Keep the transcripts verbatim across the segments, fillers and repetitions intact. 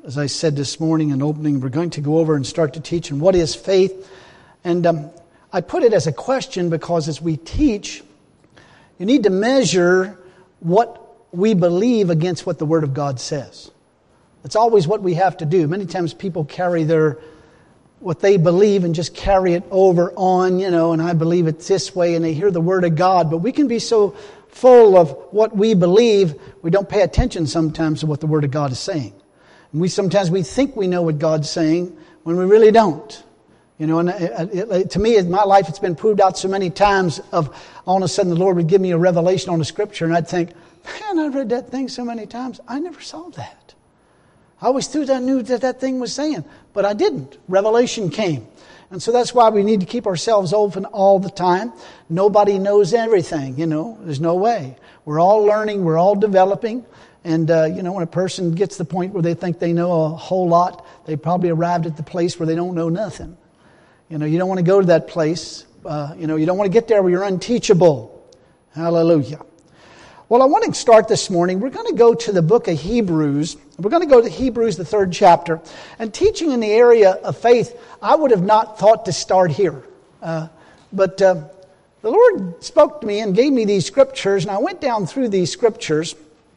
as I said this morning in opening, we're going to go over and start to teach on what is faith. And um, I put it as a question because as we teach, you need to measure what we believe against what the Word of God says. It's always what we have to do. Many times people carry their what they believe and just carry it over on, you know, and I believe it's this way, and they hear the Word of God. But we can be so full of what we believe, we don't pay attention sometimes to what the Word of God is saying. And we sometimes we think we know what God's saying when we really don't. You know, and it, it, to me, in my life, it's been proved out so many times of all of a sudden the Lord would give me a revelation on the Scripture, and I'd think, man, I've read that thing so many times, I never saw that. I always thought I knew that that thing was saying, but I didn't. Revelation came. And so that's why we need to keep ourselves open all the time. Nobody knows everything, you know. There's no way. We're all learning. We're all developing. And, uh, you know, when a person gets to the point where they think they know a whole lot, they probably arrived at the place where they don't know nothing. You know, you don't want to go to that place. Uh, you know, you don't want to get there where you're unteachable. Hallelujah. Well, I want to start this morning. We're going to go to the book of Hebrews. We're going to go to Hebrews, the third chapter. And teaching in the area of faith, I would have not thought to start here. Uh, but uh, the Lord spoke to me and gave me these scriptures, and I went down through these scriptures.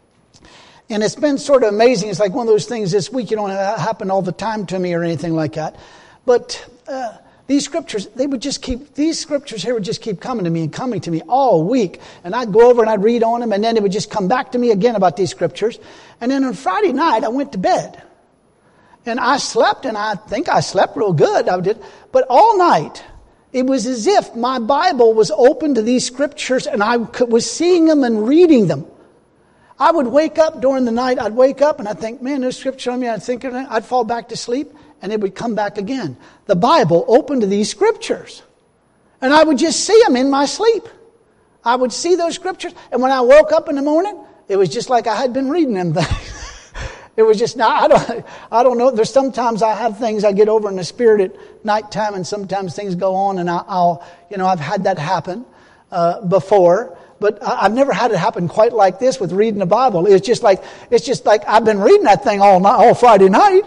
And it's been sort of amazing. It's like one of those things this week, you don't have happen all the time to me or anything like that. But uh, these scriptures, they would just keep, these scriptures here would just keep coming to me and coming to me all week. And I'd go over and I'd read on them, and then it would just come back to me again about these scriptures. And then on Friday night, I went to bed. And I slept, and I think I slept real good. I did. But all night, it was as if my Bible was open to these scriptures, and I was seeing them and reading them. I would wake up during the night, I'd wake up and I'd think, man, there's scripture on me. I'd think, I'd fall back to sleep, and it would come back again. The Bible opened to these scriptures. And I would just see them in my sleep. I would see those scriptures. And when I woke up in the morning, it was just like I had been reading them things. It was just, now I don't, I don't know. There's sometimes I have things I get over in the spirit at nighttime, and sometimes things go on, and I, I'll, you know, I've had that happen uh, before. But I've never had it happen quite like this with reading the Bible. It's just like it's just like I've been reading that thing all night, all Friday night,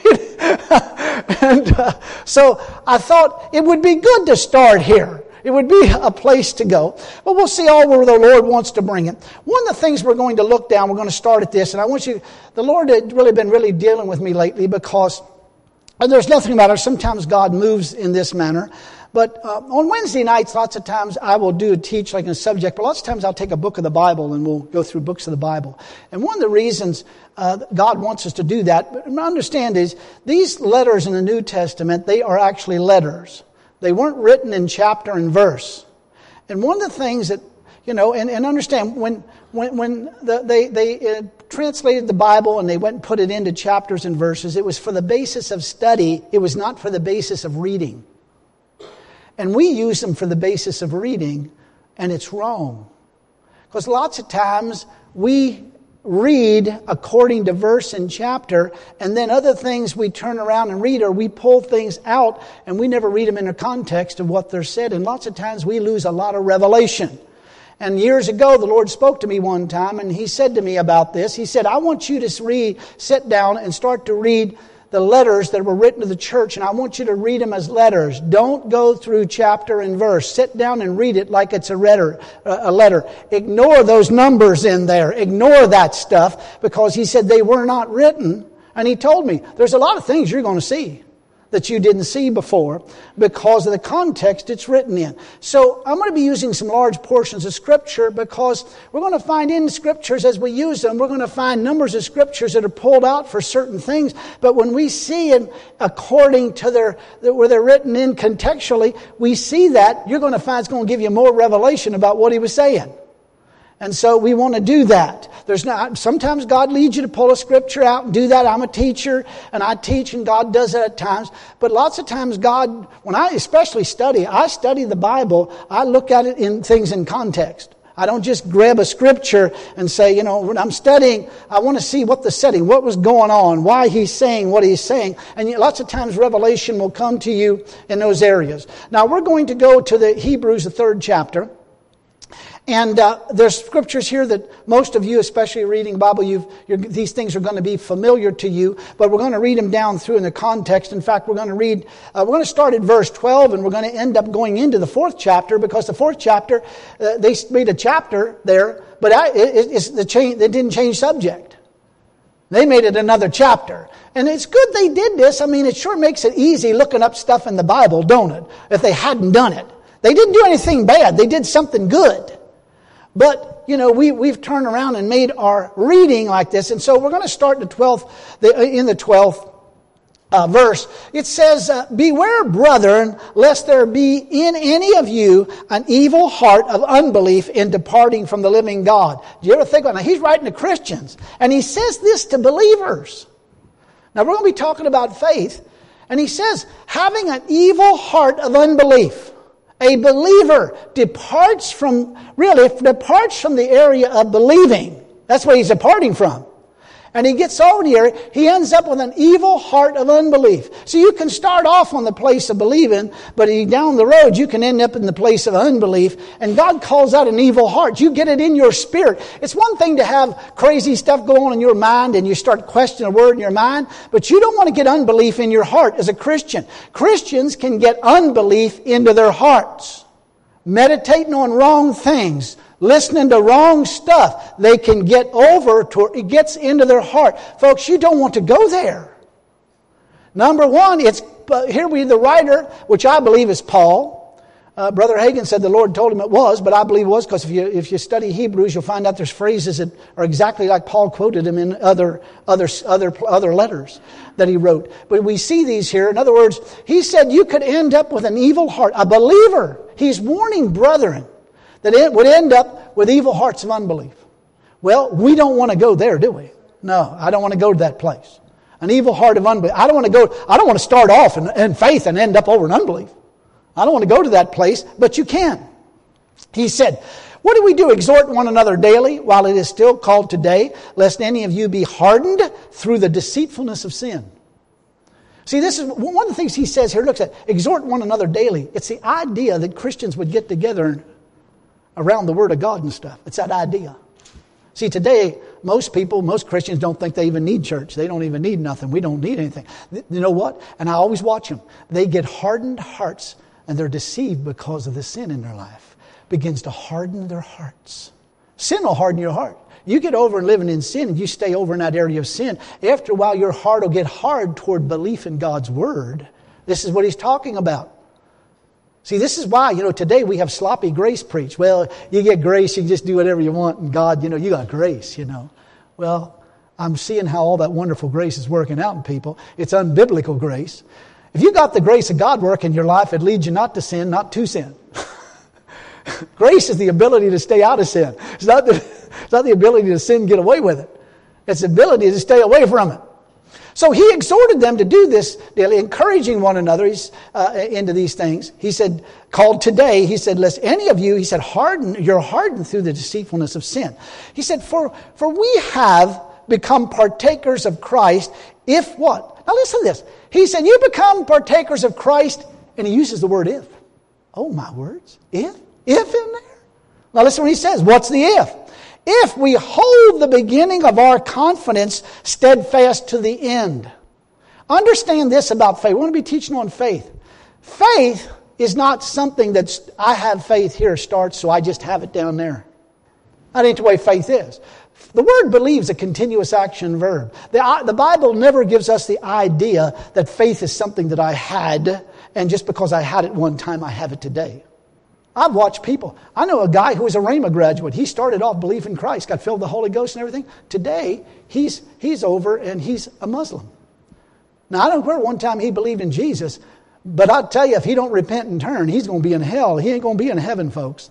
and uh, so I thought it would be good to start here. It would be a place to go. But we'll see all where the Lord wants to bring it. One of the things we're going to look down, we're going to start at this, and I want you. The Lord had really been really dealing with me lately because and there's nothing about it. Sometimes God moves in this manner. But uh, on Wednesday nights, lots of times I will do a teach like a subject, but lots of times I'll take a book of the Bible and we'll go through books of the Bible. And one of the reasons uh, God wants us to do that, but understand is these letters in the New Testament, they are actually letters. They weren't written in chapter and verse. And one of the things that, you know, and, and understand, when when when the, they, they uh, translated the Bible and they went and put it into chapters and verses, it was for the basis of study. It was not for the basis of reading. And we use them for the basis of reading, and it's wrong. Because lots of times we read according to verse and chapter, and then other things we turn around and read, or we pull things out, and we never read them in the context of what they're said. And lots of times we lose a lot of revelation. And years ago, the Lord spoke to me one time, and He said to me about this. He said, I want you to read, sit down and start to read the letters that were written to the church, and I want you to read them as letters. Don't go through chapter and verse. Sit down and read it like it's a letter. A letter. Ignore those numbers in there. Ignore that stuff, because He said they were not written. And He told me, there's a lot of things you're going to see that you didn't see before because of the context it's written in. So I'm going to be using some large portions of Scripture because we're going to find in Scriptures as we use them, we're going to find numbers of Scriptures that are pulled out for certain things. But when we see them according to their, where they're written in contextually, we see that, you're going to find it's going to give you more revelation about what He was saying. And so we want to do that. There's not, sometimes God leads you to pull a scripture out and do that. I'm a teacher and I teach, and God does that at times. But lots of times God, when I especially study, I study the Bible, I look at it in things in context. I don't just grab a scripture and say, you know, when I'm studying, I want to see what the setting, what was going on, why He's saying what He's saying. And lots of times revelation will come to you in those areas. Now we're going to go to the Hebrews, the third chapter. And uh, there's scriptures here that most of you, especially reading the Bible, you've, you're, these things are going to be familiar to you. But we're going to read them down through in the context. In fact, we're going to read, uh, we're going to start at verse twelve, and we're going to end up going into the fourth chapter, because the fourth chapter, uh, they made a chapter there, but I, it, it's the change, they didn't change subject. They made it another chapter. And it's good they did this. I mean, it sure makes it easy looking up stuff in the Bible, don't it? If they hadn't done it. They didn't do anything bad. They did something good. But, you know, we, we've turned around and made our reading like this. And so we're going to start in the twelfth, the, in the twelfth uh, verse. It says, uh, beware, brethren, lest there be in any of you an evil heart of unbelief in departing from the living God. Do you ever think about that? He's writing to Christians. And he says this to believers. Now, we're going to be talking about faith. And he says, having an evil heart of unbelief. A believer departs from, really, departs from the area of believing. That's what he's departing from. And he gets over the area, he ends up with an evil heart of unbelief. So you can start off on the place of believing, but down the road you can end up in the place of unbelief. And God calls that an evil heart. You get it in your spirit. It's one thing to have crazy stuff go on in your mind and you start questioning a word in your mind, but you don't want to get unbelief in your heart as a Christian. Christians can get unbelief into their hearts. Meditating on wrong things, listening to wrong stuff, they can get over to, it gets into their heart. Folks, you don't want to go there. Number one, it's uh, here we the writer, which I believe is Paul. Uh, Brother Hagin said the Lord told him it was, but I believe it was, because if you if you study Hebrews, you'll find out there's phrases that are exactly like Paul quoted them in other other other other letters that he wrote. But we see these here. In other words, he said you could end up with an evil heart. A believer, he's warning brethren that it would end up with evil hearts of unbelief. Well, we don't want to go there, do we? No, I don't want to go to that place. An evil heart of unbelief. I don't want to go, I don't want to start off in, in faith and end up over in unbelief. I don't want to go to that place, but you can. He said, what do we do? Exhort one another daily while it is still called today, lest any of you be hardened through the deceitfulness of sin. See, this is one of the things he says here. Looks at exhort one another daily. It's the idea that Christians would get together around the Word of God and stuff. It's that idea. See, today, most people, most Christians don't think they even need church. They don't even need nothing. We don't need anything. You know what? And I always watch them. They get hardened hearts, and they're deceived because of the sin in their life. Begins to harden their hearts. Sin will harden your heart. You get over and living in sin, and you stay over in that area of sin. After a while, your heart will get hard toward belief in God's Word. This is what he's talking about. See, this is why, you know, today we have sloppy grace preached. Well, you get grace, you can just do whatever you want, and God, you know, you got grace, you know. Well, I'm seeing how all that wonderful grace is working out in people. It's unbiblical grace. If you got the grace of God working in your life, it leads you not to sin, not to sin. Grace is the ability to stay out of sin. It's not the, it's not the ability to sin and get away with it. It's the ability to stay away from it. So he exhorted them to do this daily, encouraging one another uh, into these things. He said, called today, he said, lest any of you, he said, harden, you're hardened through the deceitfulness of sin. He said, for, for we have become partakers of Christ, if what? Now listen to this. He said, you become partakers of Christ, and he uses the word if. Oh, my words. If? If in there? Now listen what he says. What's the if? If we hold the beginning of our confidence steadfast to the end. Understand this about faith. We want to be teaching on faith. Faith is not something that's, I have faith here starts, so I just have it down there. That ain't the way faith is. The word believe is a continuous action verb. The, the Bible never gives us the idea that faith is something that I had, and just because I had it one time, I have it today. I've watched people. I know a guy who was a Rhema graduate. He started off believing in Christ, got filled with the Holy Ghost and everything. Today, he's he's over and he's a Muslim. Now, I don't care one time he believed in Jesus, but I'll tell you, if he don't repent and turn, he's going to be in hell. He ain't going to be in heaven, folks.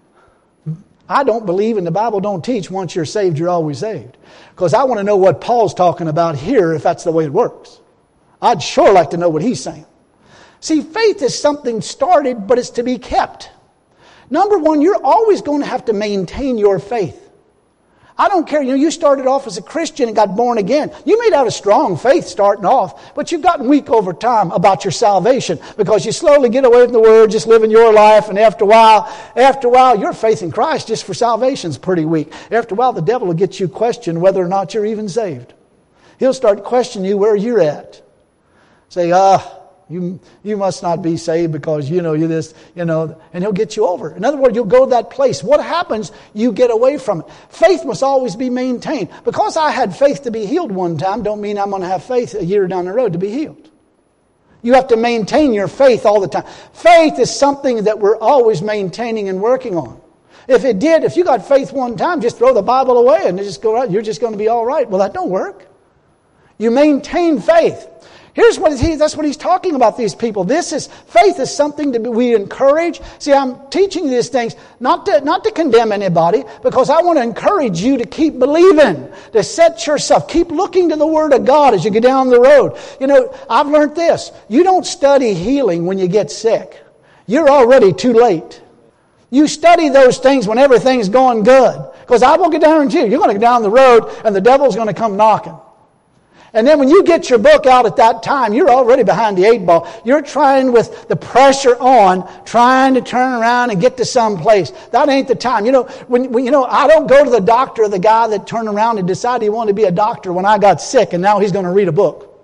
I don't believe, and the Bible don't teach, once you're saved, you're always saved. Because I want to know what Paul's talking about here, if that's the way it works. I'd sure like to know what he's saying. See, faith is something started, but it's to be kept. Number one, you're always going to have to maintain your faith. I don't care. You know, you started off as a Christian and got born again. You may have a strong faith starting off, but you've gotten weak over time about your salvation because you slowly get away from the Word, just living your life, and after a while, after a while, your faith in Christ just for salvation is pretty weak. After a while, the devil will get you questioned whether or not you're even saved. He'll start questioning you where you're at. Say, ah, you you must not be saved because, you know, you're this, you know, and he'll get you over. In other words, you'll go to that place. What happens? You get away from it. Faith must always be maintained. Because I had faith to be healed one time, don't mean I'm going to have faith a year down the road to be healed. You have to maintain your faith all the time. Faith is something that we're always maintaining and working on. If it did, if you got faith one time, just throw the Bible away and just go out, you're just going to be all right. Well, that don't work. You maintain faith. Here's what he, that's what he's talking about, these people. This is, faith is something that we encourage. See, I'm teaching these things not to, not to condemn anybody, because I want to encourage you to keep believing, to set yourself, keep looking to the Word of God as you get down the road. You know, I've learned this. You don't study healing when you get sick. You're already too late. You study those things when everything's going good. Because I will guarantee you, you're going to go down the road and the devil's going to come knocking. And then when you get your book out at that time, you're already behind the eight ball. You're trying with the pressure on, trying to turn around and get to some place. That ain't the time. You know, when, when you know, I don't go to the doctor, the guy that turned around and decided he wanted to be a doctor when I got sick, and now he's going to read a book.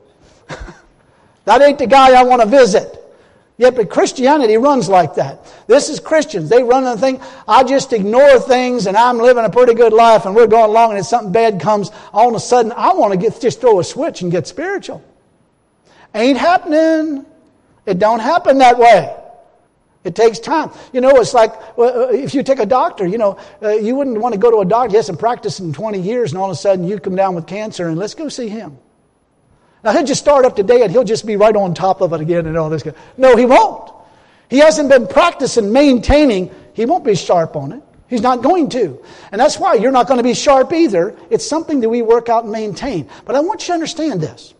That ain't the guy I want to visit. Yet, but Christianity runs like that. This is Christians. They run the thing. I just ignore things and I'm living a pretty good life and we're going along, and if something bad comes, all of a sudden I want to get just throw a switch and get spiritual. Ain't happening. It don't happen that way. It takes time. You know, it's like well, if you take a doctor, you know, uh, you wouldn't want to go to a doctor. He hasn't practiced in twenty years and all of a sudden you come down with cancer and let's go see him. Now, he'll just start up today and he'll just be right on top of it again and all this. No, he won't. He hasn't been practicing maintaining. He won't be sharp on it. He's not going to. And that's why you're not going to be sharp either. It's something that we work out and maintain. But I want you to understand this.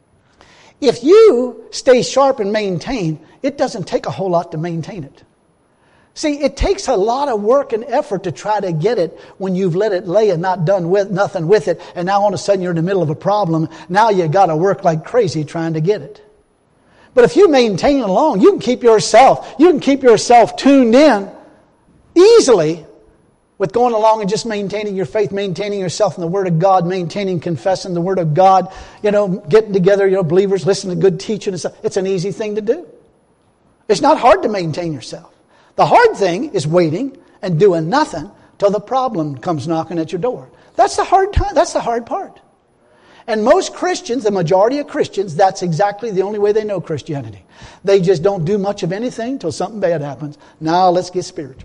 If you stay sharp and maintain, it doesn't take a whole lot to maintain it. See, it takes a lot of work and effort to try to get it when you've let it lay and not done with nothing with it, and now all of a sudden you're in the middle of a problem. Now you got to work like crazy trying to get it. But if you maintain it along, you can keep yourself, you can keep yourself tuned in easily with going along and just maintaining your faith, maintaining yourself in the Word of God, maintaining, confessing the Word of God, you know, getting together, you know, believers, listening to good teaching and stuff. It's an easy thing to do. It's not hard to maintain yourself. The hard thing is waiting and doing nothing till the problem comes knocking at your door. That's the hard time. That's the hard part. And most Christians, the majority of Christians, that's exactly the only way they know Christianity. They just don't do much of anything till something bad happens. Now let's get spiritual.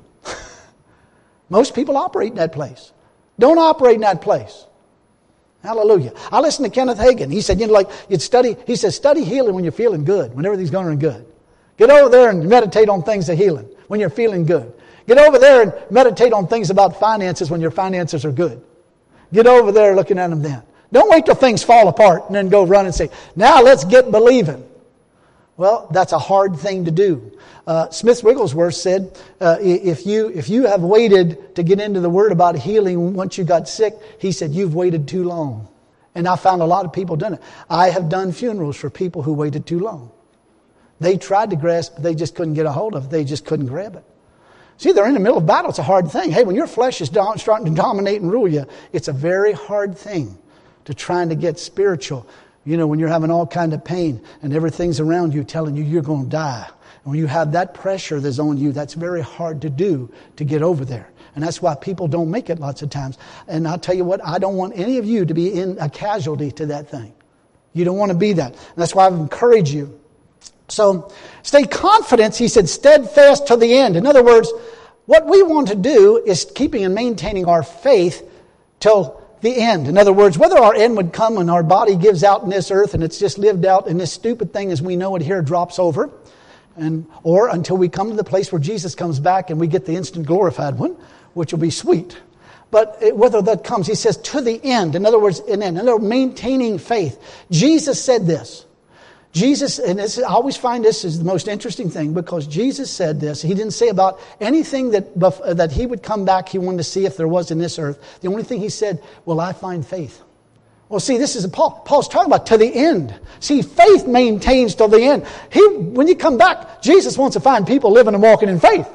Most people operate in that place. Don't operate in that place. Hallelujah. I listened to Kenneth Hagin. He said, you know, like you'd study, he says, study healing when you're feeling good, when everything's going good. Get over there and meditate on things of healing when you're feeling good. Get over there and meditate on things about finances when your finances are good. Get over there looking at them then. Don't wait till things fall apart and then go run and say, now let's get believing. Well, that's a hard thing to do. Uh, Smith Wigglesworth said, uh, if you if you have waited to get into the Word about healing once you got sick, he said, you've waited too long. And I found a lot of people done it. I have done funerals for people who waited too long. They tried to grasp, but they just couldn't get a hold of it. They just couldn't grab it. See, they're in the middle of battle. It's a hard thing. Hey, when your flesh is do- starting to dominate and rule you, it's a very hard thing to trying to get spiritual. You know, when you're having all kind of pain and everything's around you telling you you're going to die. And when you have that pressure that's on you, that's very hard to do to get over there. And that's why people don't make it lots of times. And I'll tell you what, I don't want any of you to be in a casualty to that thing. You don't want to be that. And that's why I've encouraged you. So, stay confident, he said, steadfast to the end. In other words, what we want to do is keeping and maintaining our faith till the end. In other words, whether our end would come when our body gives out in this earth and it's just lived out and this stupid thing as we know it here drops over, and or until we come to the place where Jesus comes back and we get the instant glorified one, which will be sweet. But it, whether that comes, he says, to the end. In other words, in, in other words, maintaining faith. Jesus said this. Jesus, and this, I always find this is the most interesting thing because Jesus said this. He didn't say about anything that, that he would come back, he wanted to see if there was in this earth. The only thing he said, will I find faith? Well, see, this is a Paul. Paul's talking about to the end. See, faith maintains till the end. He, when you come back, Jesus wants to find people living and walking in faith.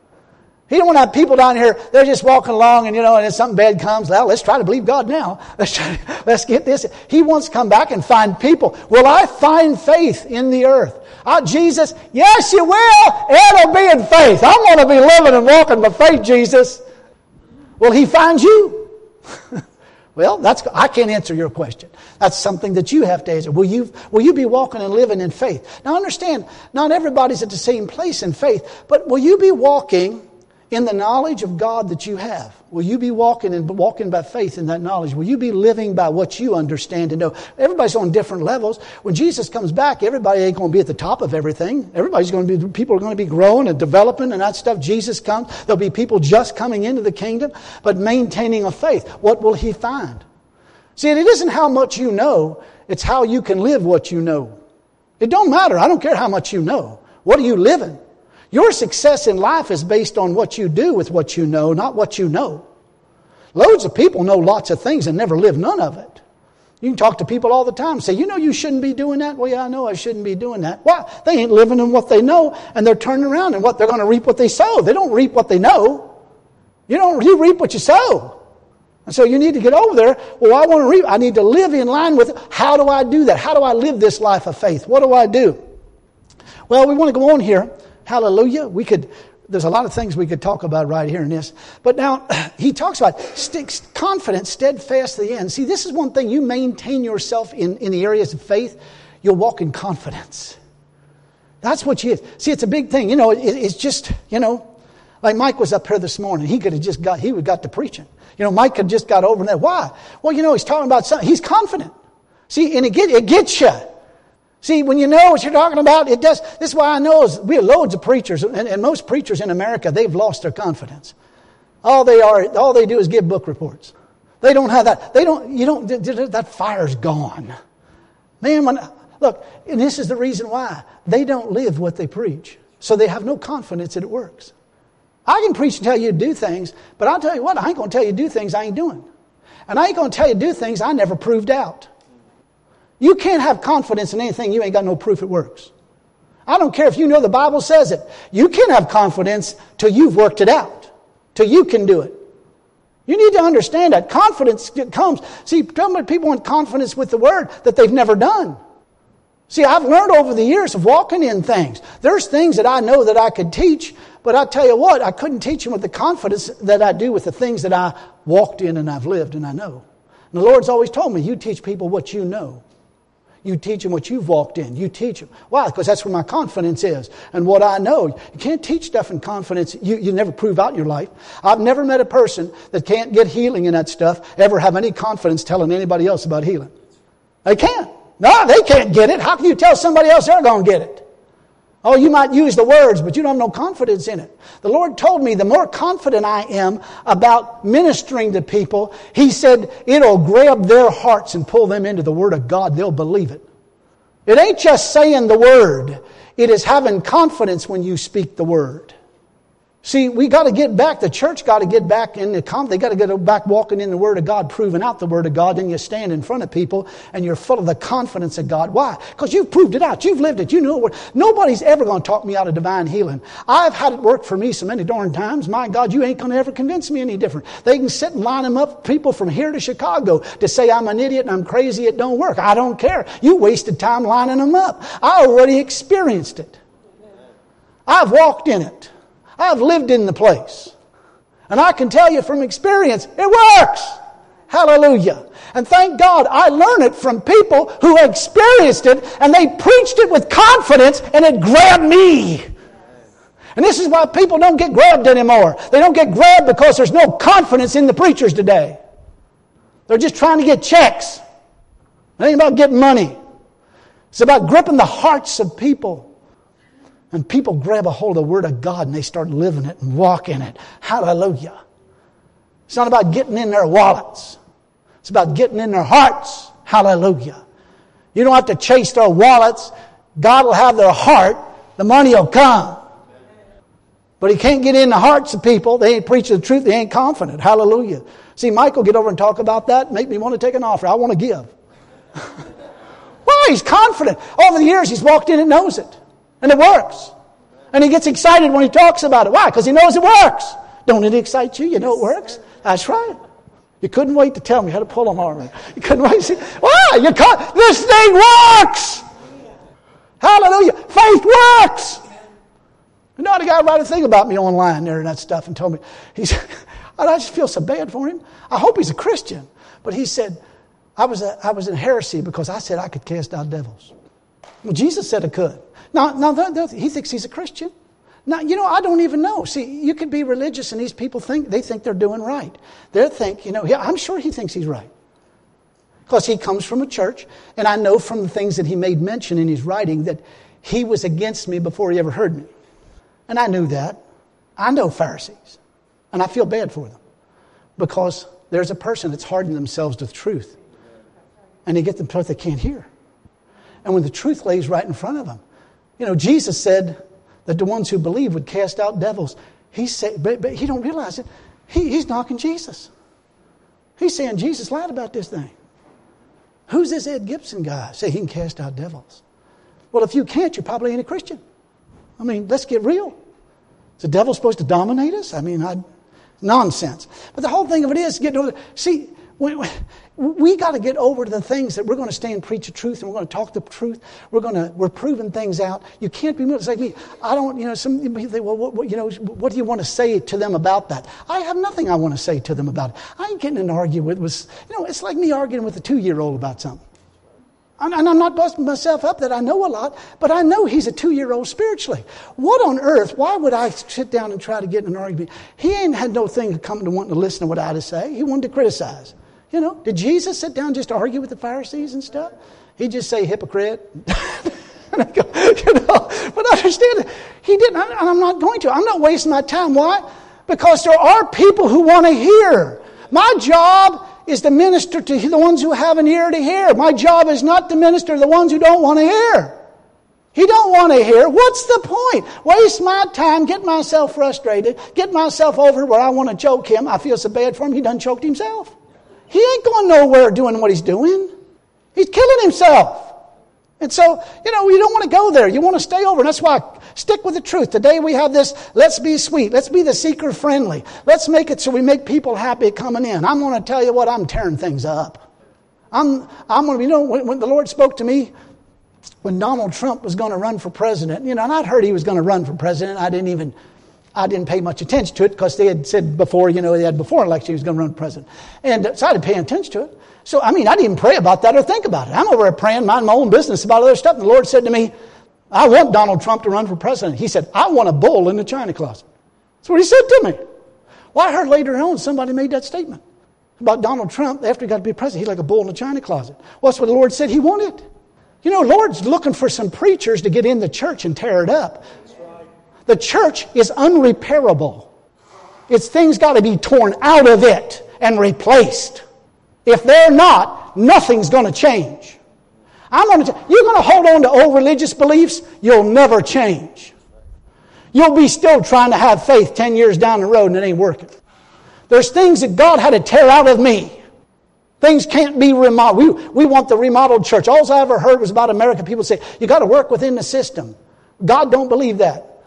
He don't want to have people down here, they're just walking along and, you know, and if something bad comes, well, let's try to believe God now. Let's try to, let's get this. He wants to come back and find people. Will I find faith in the earth? Oh, Jesus, yes, you will. It'll be in faith. I'm going to be living and walking by faith, Jesus. Will He find you? Well, that's, I can't answer your question. That's something that you have to answer. Will you, will you be walking and living in faith? Now understand, not everybody's at the same place in faith, but will you be walking in the knowledge of God that you have? Will you be walking and walking by faith in that knowledge? Will you be living by what you understand and know? Everybody's on different levels. When Jesus comes back, everybody ain't going to be at the top of everything. Everybody's going to be, people are going to be growing and developing and that stuff. Jesus comes. There'll be people just coming into the kingdom, but maintaining a faith. What will He find? See, it isn't how much you know. It's how you can live what you know. It don't matter. I don't care how much you know. What are you living? Your success in life is based on what you do with what you know, not what you know. Loads of people know lots of things and never live none of it. You can talk to people all the time and say, you know you shouldn't be doing that? Well, yeah, I know I shouldn't be doing that. Why? They ain't living in what they know, and they're turning around and what they're going to reap what they sow. They don't reap what they know. You don't you reap what you sow. And so you need to get over there. Well, I want to reap. I need to live in line with it. How do I do that? How do I live this life of faith? What do I do? Well, we want to go on here. Hallelujah. We could, there's a lot of things we could talk about right here in this. But now, he talks about st- confidence, steadfast to the end. See, this is one thing. You maintain yourself in, in the areas of faith. You'll walk in confidence. That's what you is. See, it's a big thing. You know, it, it's just, you know, like Mike was up here this morning. He could have just got, he would got to preaching. You know, Mike had just got over that. Why? Well, you know, he's talking about something. He's confident. See, and it, get, it gets you. See, when you know what you're talking about, it does. This is why I know is we have loads of preachers, and, and most preachers in America, they've lost their confidence. All they are, all they do is give book reports. They don't have that. They don't. You don't. That fire's gone, man. When, look, and this is the reason why they don't live what they preach, so they have no confidence that it works. I can preach and tell you to do things, but I'll tell you what, I ain't going to tell you to do things I ain't doing, and I ain't going to tell you to do things I never proved out. You can't have confidence in anything you ain't got no proof it works. I don't care if you know the Bible says it. You can't have confidence till you've worked it out, till you can do it. You need to understand that. Confidence comes. See, people want confidence with the Word that they've never done. See, I've learned over the years of walking in things. There's things that I know that I could teach, but I tell you what, I couldn't teach them with the confidence that I do with the things that I walked in and I've lived and I know. And the Lord's always told me, you teach people what you know. You teach them what you've walked in. You teach them. Why? Because that's where my confidence is and what I know. You can't teach stuff in confidence you, you never prove out in your life. I've never met a person that can't get healing in that stuff ever have any confidence telling anybody else about healing. They can't. No, they can't get it. How can you tell somebody else they're going to get it? Oh, you might use the words, but you don't have no confidence in it. The Lord told me the more confident I am about ministering to people, He said it'll grab their hearts and pull them into the Word of God. They'll believe it. It ain't just saying the Word. It is having confidence when you speak the Word. See, we got to get back. The church got to get back in the com. They got to get back walking in the Word of God, proving out the Word of God. Then you stand in front of people and you're full of the confidence of God. Why? Because you've proved it out. You've lived it. You know what? Nobody's ever going to talk me out of divine healing. I've had it work for me so many darn times. My God, you ain't going to ever convince me any different. They can sit and line them up, people from here to Chicago, to say I'm an idiot and I'm crazy. It don't work. I don't care. You wasted time lining them up. I already experienced it. I've walked in it. I've lived in the place. And I can tell you from experience, it works. Hallelujah. And thank God I learned it from people who experienced it and they preached it with confidence and it grabbed me. And this is why people don't get grabbed anymore. They don't get grabbed because there's no confidence in the preachers today. They're just trying to get checks. It ain't about getting money. It's about gripping the hearts of people. And people grab a hold of the Word of God and they start living it and walking it. Hallelujah. It's not about getting in their wallets. It's about getting in their hearts. Hallelujah. You don't have to chase their wallets. God will have their heart. The money will come. But He can't get in the hearts of people. They ain't preaching the truth. They ain't confident. Hallelujah. See, Michael get over and talk about that. Make me want to take an offer. I want to give. Why? He's confident. Over the years, he's walked in and knows it. And it works. And he gets excited when he talks about it. Why? Because he knows it works. Don't it excite you? You know it works. That's right. You couldn't wait to tell me how to pull them already. You couldn't wait to see. Why? You can't. This thing works. Hallelujah. Faith works. You know, the guy wrote a thing about me online there and that stuff and told me, he said, I just feel so bad for him. I hope he's a Christian. But he said, I was a, I was in heresy because I said I could cast out devils. Well, Jesus said I could. Now, now th- th- he thinks he's a Christian. Now, you know, I don't even know. See, you could be religious and these people think, they think they're doing right. They think, you know, yeah, I'm sure he thinks he's right. Because he comes from a church, and I know from the things that he made mention in his writing that he was against me before he ever heard me. And I knew that. I know Pharisees. And I feel bad for them. Because there's a person that's hardened themselves to the truth. And they get the truth they can't hear. And when the truth lays right in front of them. You know, Jesus said that the ones who believe would cast out devils. He said, but, but he don't realize it. He, he's knocking Jesus. He's saying Jesus lied about this thing. Who's this Ed Gibson guy? Say he can cast out devils. Well, if you can't, you probably ain't a Christian. I mean, let's get real. Is the devil supposed to dominate us? I mean, I, nonsense. But the whole thing of it is getting over. See, we, we got to get over to the things that we're going to stay and preach the truth, and we're going to talk the truth. We're going to we're proving things out. You can't be moved. It's like me. I don't. You know. Some people think, well, what, what, you know, what do you want to say to them about that? I have nothing I want to say to them about it. I ain't getting in an argument with. with you know, it's like me arguing with a two-year-old about something. And I'm not busting myself up that I know a lot, but I know he's a two-year-old spiritually. What on earth, why would I sit down and try to get in an argument? He ain't had no thing to come to wanting to listen to what I had to say. He wanted to criticize. You know, did Jesus sit down just to argue with the Pharisees and stuff? He'd just say, hypocrite. And I go, you know, but understand it. He didn't, and I'm not going to. I'm not wasting my time. Why? Because there are people who want to hear. My job is to minister to the ones who have an ear to hear. My job is not to minister to the ones who don't want to hear. He don't want to hear. What's the point? Waste my time, get myself frustrated, get myself over where I want to choke him. I feel so bad for him, he done choked himself. He ain't going nowhere doing what he's doing. He's killing himself. And so, you know, you don't want to go there. You want to stay over. And that's why I stick with the truth. Today we have this, let's be sweet. Let's be the seeker friendly. Let's make it so we make people happy coming in. I'm going to tell you what, I'm tearing things up. I'm, I'm going to, you know, when, when the Lord spoke to me, when Donald Trump was going to run for president, you know, and I'd heard he was going to run for president. I didn't even, I didn't pay much attention to it because they had said before, you know, they had before election he was going to run for president. And so I didn't pay attention to it. So, I mean, I didn't even pray about that or think about it. I'm over there praying, minding my own business about other stuff. And the Lord said to me, I want Donald Trump to run for president. He said, I want a bull in the china closet. That's what he said to me. Well, I heard later on somebody made that statement about Donald Trump after he got to be president. He's like a bull in the china closet. Well, that's what the Lord said he wanted. You know, the Lord's looking for some preachers to get in the church and tear it up. The church is unrepairable. Its things got to be torn out of it and replaced. If they're not, nothing's going to change. I'm going to. You're going to hold on to old religious beliefs, you'll never change. You'll be still trying to have faith ten years down the road and it ain't working. There's things that God had to tear out of me. Things can't be remodeled. We, we want the remodeled church. All I ever heard was about America. People say, you got to work within the system. God don't believe that.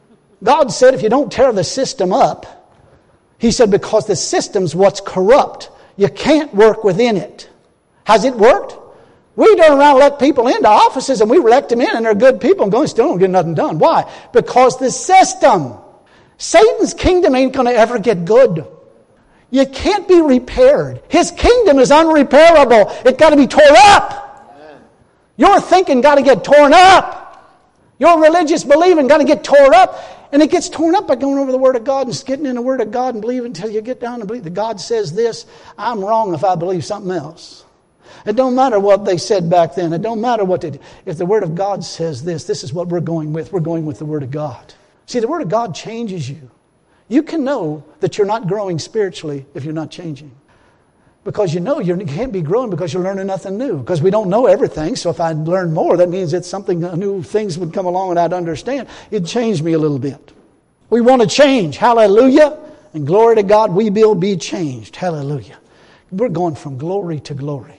God said if you don't tear the system up, He said because the system's what's corrupt. You can't work within it. Has it worked? We turn around and let people into offices and we elect them in and they're good people and going still don't get nothing done. Why? Because the system. Satan's kingdom ain't going to ever get good. You can't be repaired. His kingdom is unrepairable. It's got to be torn up. Amen. Your thinking got to get torn up. Your religious believing got to get torn up. And it gets torn up by going over the Word of God and getting in the Word of God and believing until you get down and believe that God says this. I'm wrong if I believe something else. It don't matter what they said back then. It don't matter what they did. If the Word of God says this, this is what we're going with. We're going with the Word of God. See, the Word of God changes you. You can know that you're not growing spiritually if you're not changing. Because you know you can't be growing because you're learning nothing new. Because we don't know everything. So if I learned more, that means that something new things would come along and I'd understand. It'd change me a little bit. We want to change. Hallelujah. And glory to God, we will be changed. Hallelujah. We're going from glory to glory.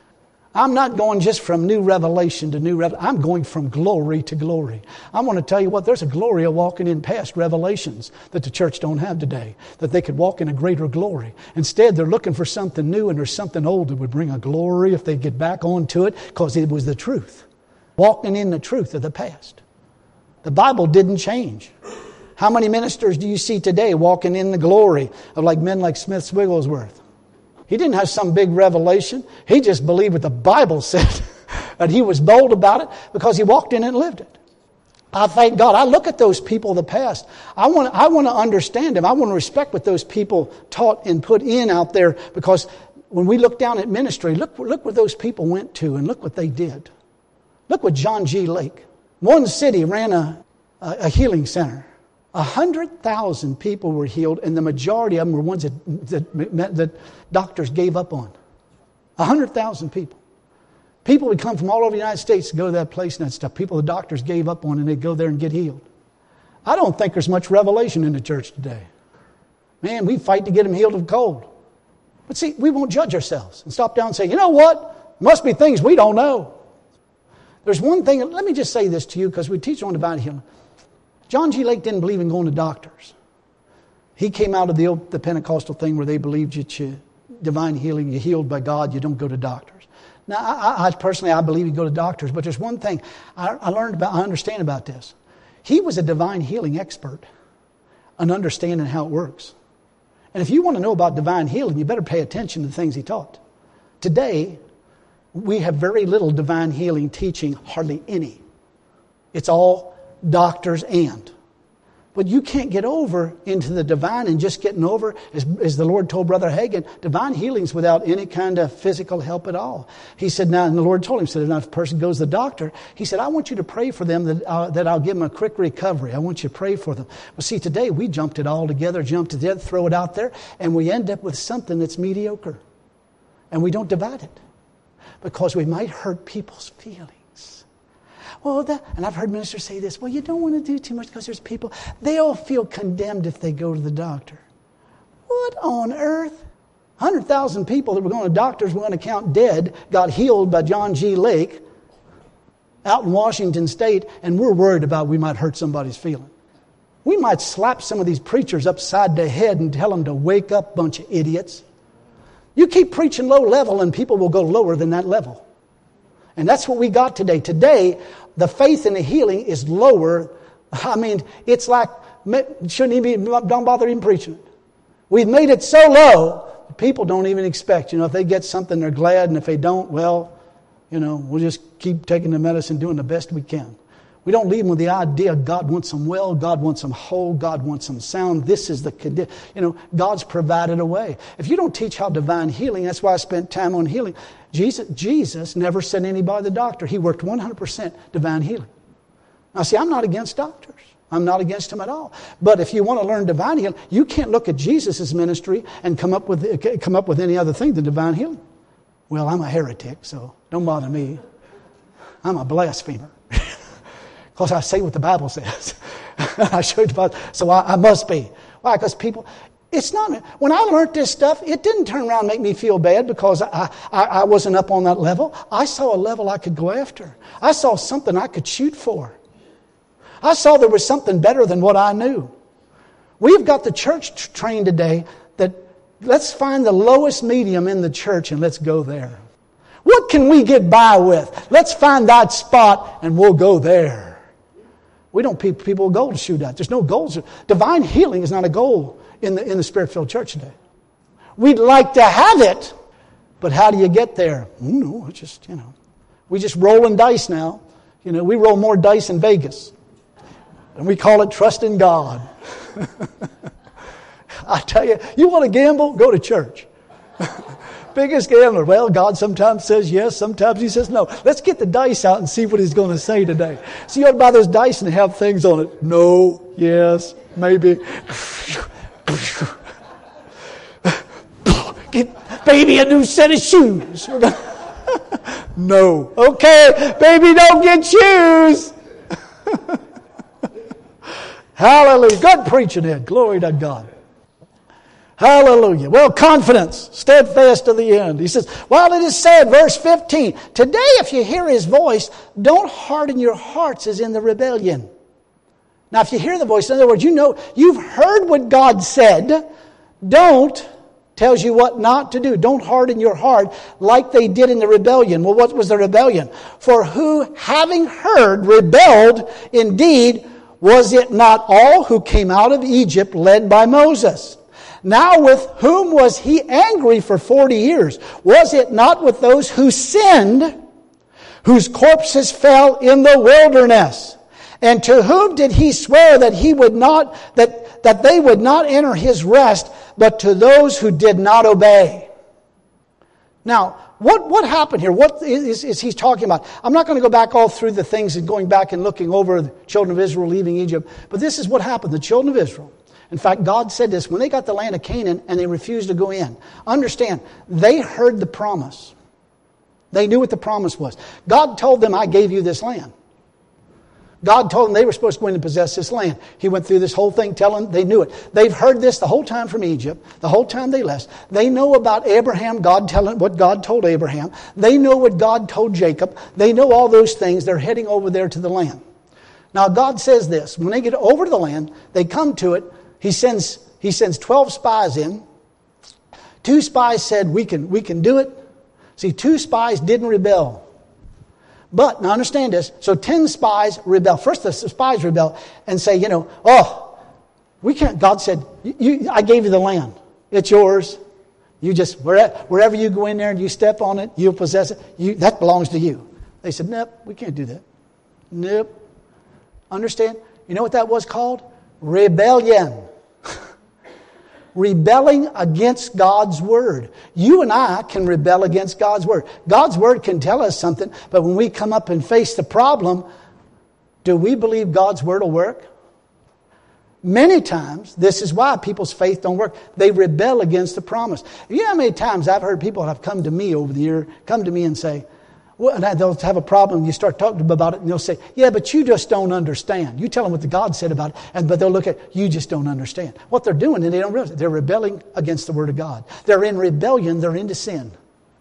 I'm not going just from new revelation to new revelation. I'm going from glory to glory. I want to tell you what, there's a glory of walking in past revelations that the church don't have today, that they could walk in a greater glory. Instead, they're looking for something new, and there's something old that would bring a glory if they get back onto it, because it was the truth. Walking in the truth of the past. The Bible didn't change. How many ministers do you see today walking in the glory of like men like Smith Wigglesworth? He didn't have some big revelation. He just believed what the Bible said. And he was bold about it because he walked in it and lived it. I thank God. I look at those people of the past. I want, I want to understand them. I want to respect what those people taught and put in out there, because when we look down at ministry, look, look where those people went to and look what they did. Look what John G. Lake. One city ran a, a, a healing center. A hundred thousand people were healed, and the majority of them were ones that, that, that doctors gave up on. A hundred thousand people. People would come from all over the United States to go to that place and that stuff. People the doctors gave up on, and they'd go there and get healed. I don't think there's much revelation in the church today. Man, we fight to get them healed of cold. But see, we won't judge ourselves and stop down and say, you know what? There must be things we don't know. There's one thing, let me just say this to you, because we teach on divine healing. John G. Lake didn't believe in going to doctors. He came out of the, the Pentecostal thing where they believed that you, divine healing, you're healed by God, you don't go to doctors. Now, I, I personally, I believe you go to doctors, but there's one thing I, I learned about, I understand about this. He was a divine healing expert, an understanding how it works. And if you want to know about divine healing, you better pay attention to the things he taught. Today, we have very little divine healing teaching, hardly any. It's all doctors and. But you can't get over into the divine and just getting over, as, as the Lord told Brother Hagin, divine healing's without any kind of physical help at all. He said, now, and the Lord told him, said, if a person goes to the doctor, he said, I want you to pray for them that, uh, that I'll give them a quick recovery. I want you to pray for them. Well, see, today we jumped it all together, jumped it together, throw it out there, and we end up with something that's mediocre. And we don't divide it because we might hurt people's feelings. Well, that, and I've heard ministers say this, well, you don't want to do too much because there's people, they all feel condemned if they go to the doctor. What on earth? one hundred thousand people that were going to doctors, we're going to count dead, got healed by John G. Lake out in Washington State, and we're worried about we might hurt somebody's feeling. We might slap some of these preachers upside the head and tell them to wake up, bunch of idiots. You keep preaching low level and people will go lower than that level. And that's what we got today. Today, the faith in the healing is lower. I mean, it's like, shouldn't even be, don't bother even preaching it. We've made it so low, people don't even expect. You know, if they get something, they're glad. And if they don't, well, you know, we'll just keep taking the medicine, doing the best we can. We don't leave them with the idea God wants them well, God wants them whole, God wants them sound. This is the condition. You know, God's provided a way. If you don't teach how divine healing, that's why I spent time on healing. Jesus, Jesus never sent anybody to the doctor. He worked one hundred percent divine healing. Now see, I'm not against doctors. I'm not against them at all. But if you want to learn divine healing, you can't look at Jesus' ministry and come up with come up with any other thing than divine healing. Well, I'm a heretic, so don't bother me. I'm a blasphemer. Because I say what the Bible says. I showed the Bible, so I, I must be. Why? Because people, it's not, when I learned this stuff, it didn't turn around and make me feel bad because I, I, I wasn't up on that level. I saw a level I could go after. I saw something I could shoot for. I saw there was something better than what I knew. We've got the church t- trained today that let's find the lowest medium in the church and let's go there. What can we get by with? Let's find that spot and we'll go there. We don't people, people a goal to shoot at. There's no goals. Divine healing is not a goal in the in the Spirit-filled church today. We'd like to have it, but how do you get there? No, it's just, you know, we just rolling dice now. You know, we roll more dice in Vegas, and we call it trust in God. I tell you, you want to gamble? Go to church. Biggest gambler. Well, God sometimes says yes, sometimes He says no. Let's get the dice out and see what He's going to say today. So you ought to buy those dice and have things on it. No, yes, maybe. Get, baby a new set of shoes. No. Okay, baby, don't get shoes. Hallelujah. Good preaching, Ed. Glory to God. Hallelujah. Well, confidence, steadfast to the end. He says, while it is said, verse fifteen, today if you hear His voice, don't harden your hearts as in the rebellion. Now, if you hear the voice, in other words, you know, you've heard what God said. Don't, tells you what not to do. Don't harden your heart like they did in the rebellion. Well, what was the rebellion? For who, having heard, rebelled, indeed, was it not all who came out of Egypt led by Moses? Now with whom was He angry for forty years? Was it not with those who sinned, whose corpses fell in the wilderness? And to whom did He swear that He would not, that, that they would not enter His rest, but to those who did not obey? Now, what, what happened here? What is, is He talking about? I'm not going to go back all through the things and going back and looking over the children of Israel leaving Egypt, but this is what happened. The children of Israel, in fact, God said this, when they got the land of Canaan and they refused to go in. Understand, they heard the promise. They knew what the promise was. God told them, I gave you this land. God told them they were supposed to go in and possess this land. He went through this whole thing telling them they knew it. They've heard this the whole time from Egypt, the whole time they left. They know about Abraham, God telling what God told Abraham. They know what God told Jacob. They know all those things. They're heading over there to the land. Now God says this, when they get over to the land, they come to it. He sends, he sends twelve spies in. Two spies said, we can, we can do it. See, two spies didn't rebel. But, now understand this, so ten spies rebel. First the spies rebel and say, you know, oh, we can't. God said, you, you, I gave you the land. It's yours. You just, wherever you go in there and you step on it, you'll possess it. You, that belongs to you. They said, nope, we can't do that. Nope. Understand? You know what that was called? Rebellion. Rebelling against God's Word. You and I can rebel against God's Word. God's Word can tell us something, but when we come up and face the problem, do we believe God's Word will work? Many times, this is why people's faith don't work. They rebel against the promise. You know how many times I've heard people have come to me over the year, come to me and say, well, and they'll have a problem. You start talking to them about it, and they'll say, yeah, but you just don't understand. You tell them what the God said about it, and but they'll look at, you just don't understand. What they're doing, and they don't realize it, they're rebelling against the Word of God. They're in rebellion. They're into sin.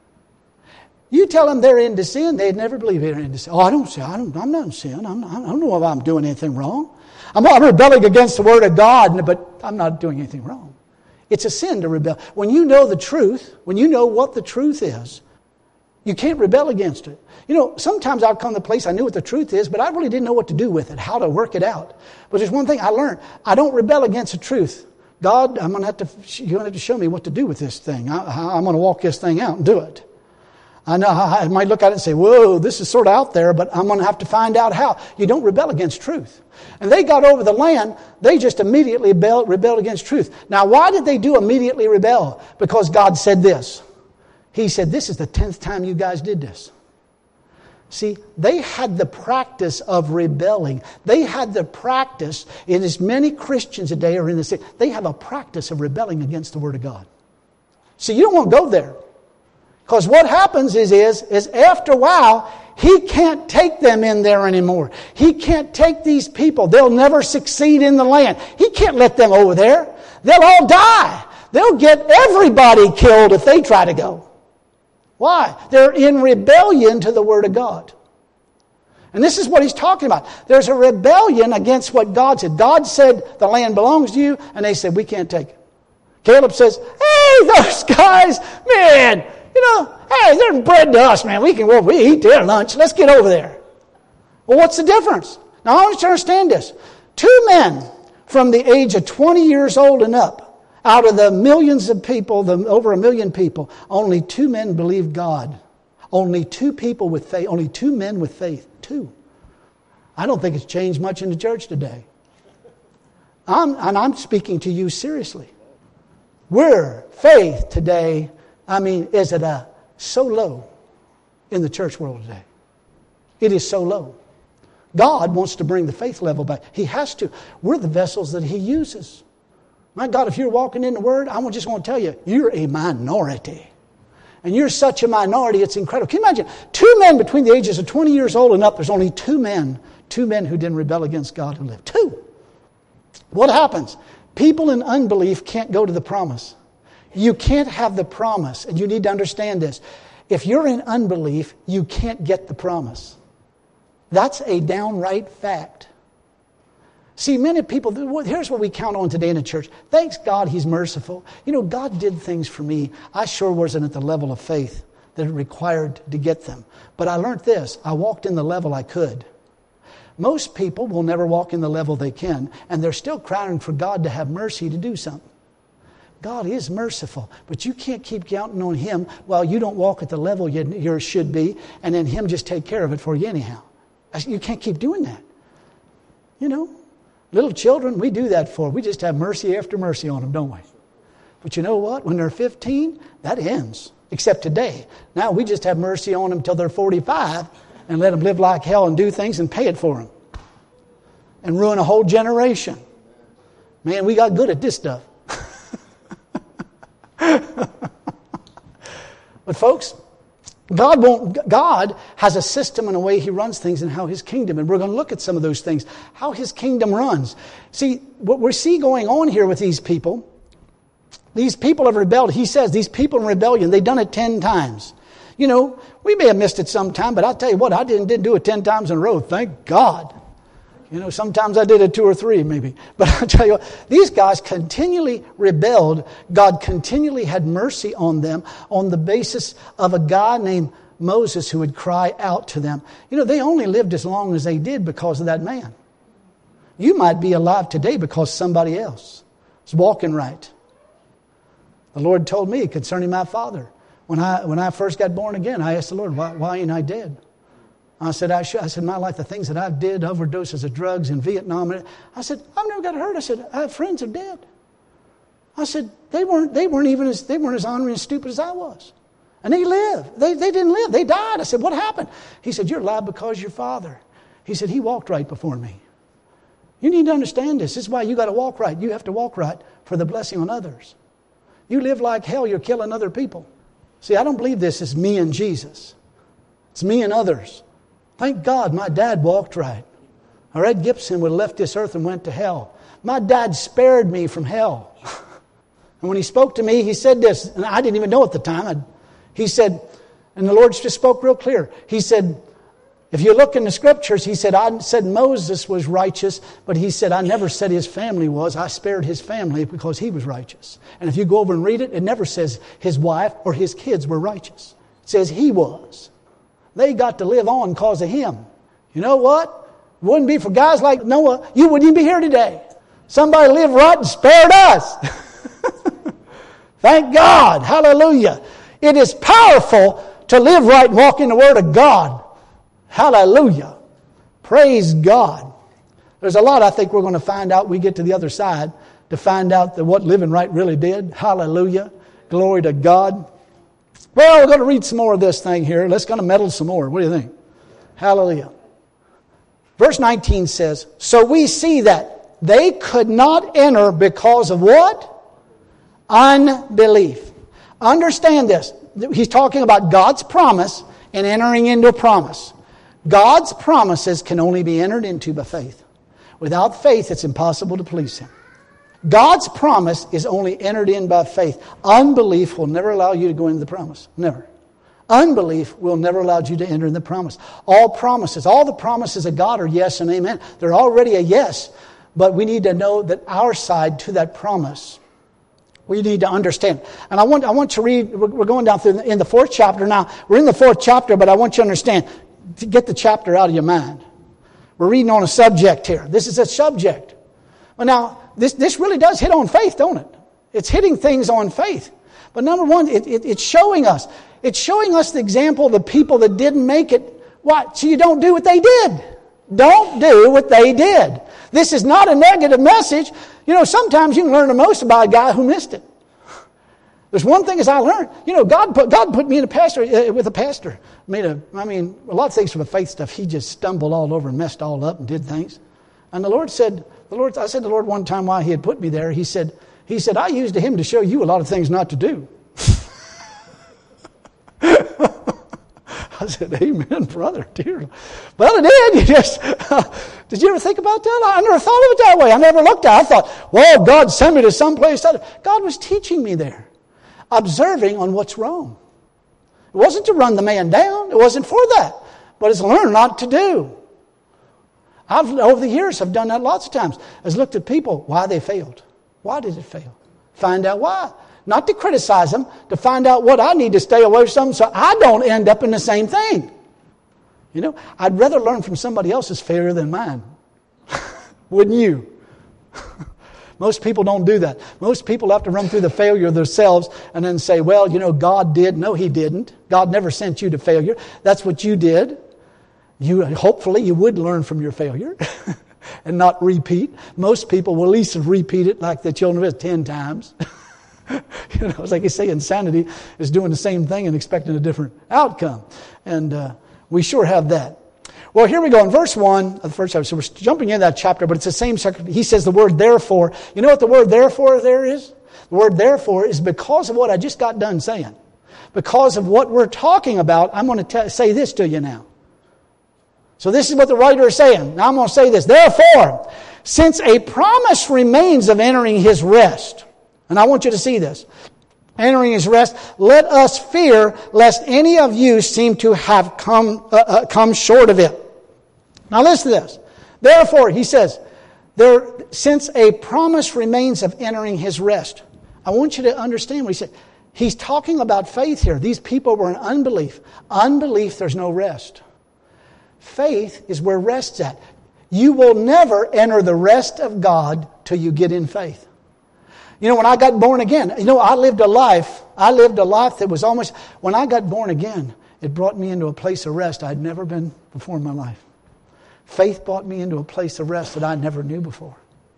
You tell them they're into sin, they'd never believe they're into sin. Oh, I don't say, I don't, I'm not in sin. I'm not, I don't know if I'm doing anything wrong. I'm, I'm rebelling against the Word of God, but I'm not doing anything wrong. It's a sin to rebel. When you know the truth, when you know what the truth is, you can't rebel against it. You know, sometimes I'll come to a place I knew what the truth is, but I really didn't know what to do with it, how to work it out. But there's one thing I learned. I don't rebel against the truth. God, I'm going to have to, you're going to have to show me what to do with this thing. I, I'm going to walk this thing out and do it. I know I might look at it and say, whoa, this is sort of out there, but I'm going to have to find out how. You don't rebel against truth. And they got over the land, they just immediately rebelled, rebelled against truth. Now, why did they do immediately rebel? Because God said this. He said, this is the tenth time you guys did this. See, they had the practice of rebelling. They had the practice, and as many Christians today are in the same, they have a practice of rebelling against the Word of God. See, you don't want to go there. Because what happens is, is, is after a while, He can't take them in there anymore. He can't take these people. They'll never succeed in the land. He can't let them over there. They'll all die. They'll get everybody killed if they try to go. Why? They're in rebellion to the Word of God. And this is what he's talking about. There's a rebellion against what God said. God said the land belongs to you, and they said, we can't take it. Caleb says, hey, those guys, man, you know, hey, they're bread to us, man. We can well, we eat their lunch. Let's get over there. Well, what's the difference? Now, I want you to understand this. Two men from the age of twenty years old and up, out of the millions of people, the, over a million people, only two men believed God. Only two people with faith. Only two men with faith. Two. I don't think it's changed much in the church today. I'm, and I'm speaking to you seriously. We're faith today, I mean, is it a, so low in the church world today. It is so low. God wants to bring the faith level back. He has to. We're the vessels that He uses. My God, if you're walking in the Word, I just want to tell you, you're a minority. And you're such a minority, it's incredible. Can you imagine? Two men between the ages of twenty years old and up, there's only two men, two men who didn't rebel against God who lived. Two. What happens? People in unbelief can't go to the promise. You can't have the promise, and you need to understand this. If you're in unbelief, you can't get the promise. That's a downright fact. See, many people, here's what we count on today in the church. Thanks God He's merciful. You know, God did things for me. I sure wasn't at the level of faith that it required to get them. But I learned this. I walked in the level I could. Most people will never walk in the level they can, and they're still crying for God to have mercy to do something. God is merciful, but you can't keep counting on Him while you don't walk at the level you, you should be, and then Him just take care of it for you anyhow. You can't keep doing that. You know, little children, we do that for. We just have mercy after mercy on them, don't we? But you know what? When they're fifteen, that ends. Except today. Now we just have mercy on them until they're forty-five and let them live like hell and do things and pay it for them. And ruin a whole generation. Man, we got good at this stuff. But folks, God won't. God has a system and a way He runs things and how His kingdom, and we're going to look at some of those things, how His kingdom runs. See, what we see going on here with these people, these people have rebelled. He says these people in rebellion, they've done it ten times. You know, we may have missed it sometime, but I'll tell you what, I didn't, didn't do it ten times in a row. Thank God. You know, sometimes I did it two or three maybe. But I'll tell you what, these guys continually rebelled. God continually had mercy on them on the basis of a guy named Moses who would cry out to them. You know, they only lived as long as they did because of that man. You might be alive today because somebody else is walking right. The Lord told me concerning my father. When I when I first got born again, I asked the Lord, why, why ain't I dead? I said, I, should, I said, my life, the things that I did, overdoses of drugs in Vietnam. I said, I've never got hurt. I said, I have friends who are dead. I said, they weren't, they weren't even as, they weren't as honoring and stupid as I was. And they lived. They, they didn't live. They died. I said, what happened? He said, you're alive because your father. He said, he walked right before me. You need to understand this. This is why you got to walk right. You have to walk right for the blessing on others. You live like hell, you're killing other people. See, I don't believe this is me and Jesus. It's me and others. Thank God my dad walked right. Or Ed Gibson would have left this earth and went to hell. My dad spared me from hell. And when he spoke to me, he said this, and I didn't even know at the time. I, he said, and the Lord just spoke real clear. He said, if you look in the scriptures, he said, I said Moses was righteous, but he said, I never said his family was. I spared his family because he was righteous. And if you go over and read it, it never says his wife or his kids were righteous. It says he was. They got to live on because of him. You know what? It wouldn't be for guys like Noah, you wouldn't even be here today. Somebody lived right and spared us. Thank God. Hallelujah. It is powerful to live right and walk in the Word of God. Hallelujah. Praise God. There's a lot I think we're going to find out when we get to the other side to find out that what living right really did. Hallelujah. Glory to God. Well, we're going to read some more of this thing here. Let's kind of meddle some more. What do you think? Hallelujah. Verse nineteen says, so we see that they could not enter because of what? Unbelief. Understand this. He's talking about God's promise and entering into a promise. God's promises can only be entered into by faith. Without faith, it's impossible to please Him. God's promise is only entered in by faith. Unbelief will never allow you to go into the promise. Never. Unbelief will never allow you to enter in the promise. All promises, all the promises of God are yes and amen. They're already a yes. But we need to know that our side to that promise, we need to understand. And I want I want to read, we're going down through in the fourth chapter now. We're in the fourth chapter, but I want you to understand, to get the chapter out of your mind. We're reading on a subject here. This is a subject. Well, now, this, this really does hit on faith, don't it? It's hitting things on faith. But number one, it, it, it's showing us. It's showing us the example of the people that didn't make it. What? So you don't do what they did. Don't do what they did. This is not a negative message. You know, sometimes you can learn the most about a guy who missed it. There's one thing as I learned. You know, God put God put me in a pastor uh, with a pastor. Made a, I mean, a lot of things from the faith stuff. He just stumbled all over and messed all up and did things. And the Lord said, the Lord, I said to the Lord one time why He had put me there. He said, He said, I used him to show you a lot of things not to do. said, amen, brother, dear. Well, it did. You just, uh, did you ever think about that? I never thought of it that way. I never looked at it. I thought, well, God sent me to some place. God was teaching me there, observing on what's wrong. It wasn't to run the man down. It wasn't for that. But it's learn not to do. I've, over the years, I've done that lots of times. I've looked at people, why they failed. Why did it fail? Find out why. Not to criticize them, to find out what I need to stay away from so I don't end up in the same thing. You know, I'd rather learn from somebody else's failure than mine. Wouldn't you? Most people don't do that. Most people have to run through the failure themselves and then say, well, you know, God did. No, He didn't. God never sent you to failure. That's what you did. You hopefully you would learn from your failure and not repeat. Most people will at least repeat it like the children of Israel ten times. You know, it's like you say, insanity is doing the same thing and expecting a different outcome. And uh, we sure have that. Well, here we go. In verse one of the first chapter, so we're jumping in that chapter, but it's the same chapter. He says the word therefore. You know what the word therefore there is? The word therefore is because of what I just got done saying. Because of what we're talking about, I'm going to t- say this to you now. So this is what the writer is saying. Now I'm going to say this. Therefore, since a promise remains of entering His rest, and I want you to see this. Entering His rest, let us fear lest any of you seem to have come uh, uh, come short of it. Now listen to this. Therefore, he says, there, since a promise remains of entering His rest. I want you to understand what he said. He's talking about faith here. These people were in unbelief. Unbelief, there's no rest. Faith is where rest's at. You will never enter the rest of God till you get in faith. You know, when I got born again, you know, I lived a life, I lived a life that was almost, when I got born again, it brought me into a place of rest I'd never been before in my life. Faith brought me into a place of rest that I never knew before.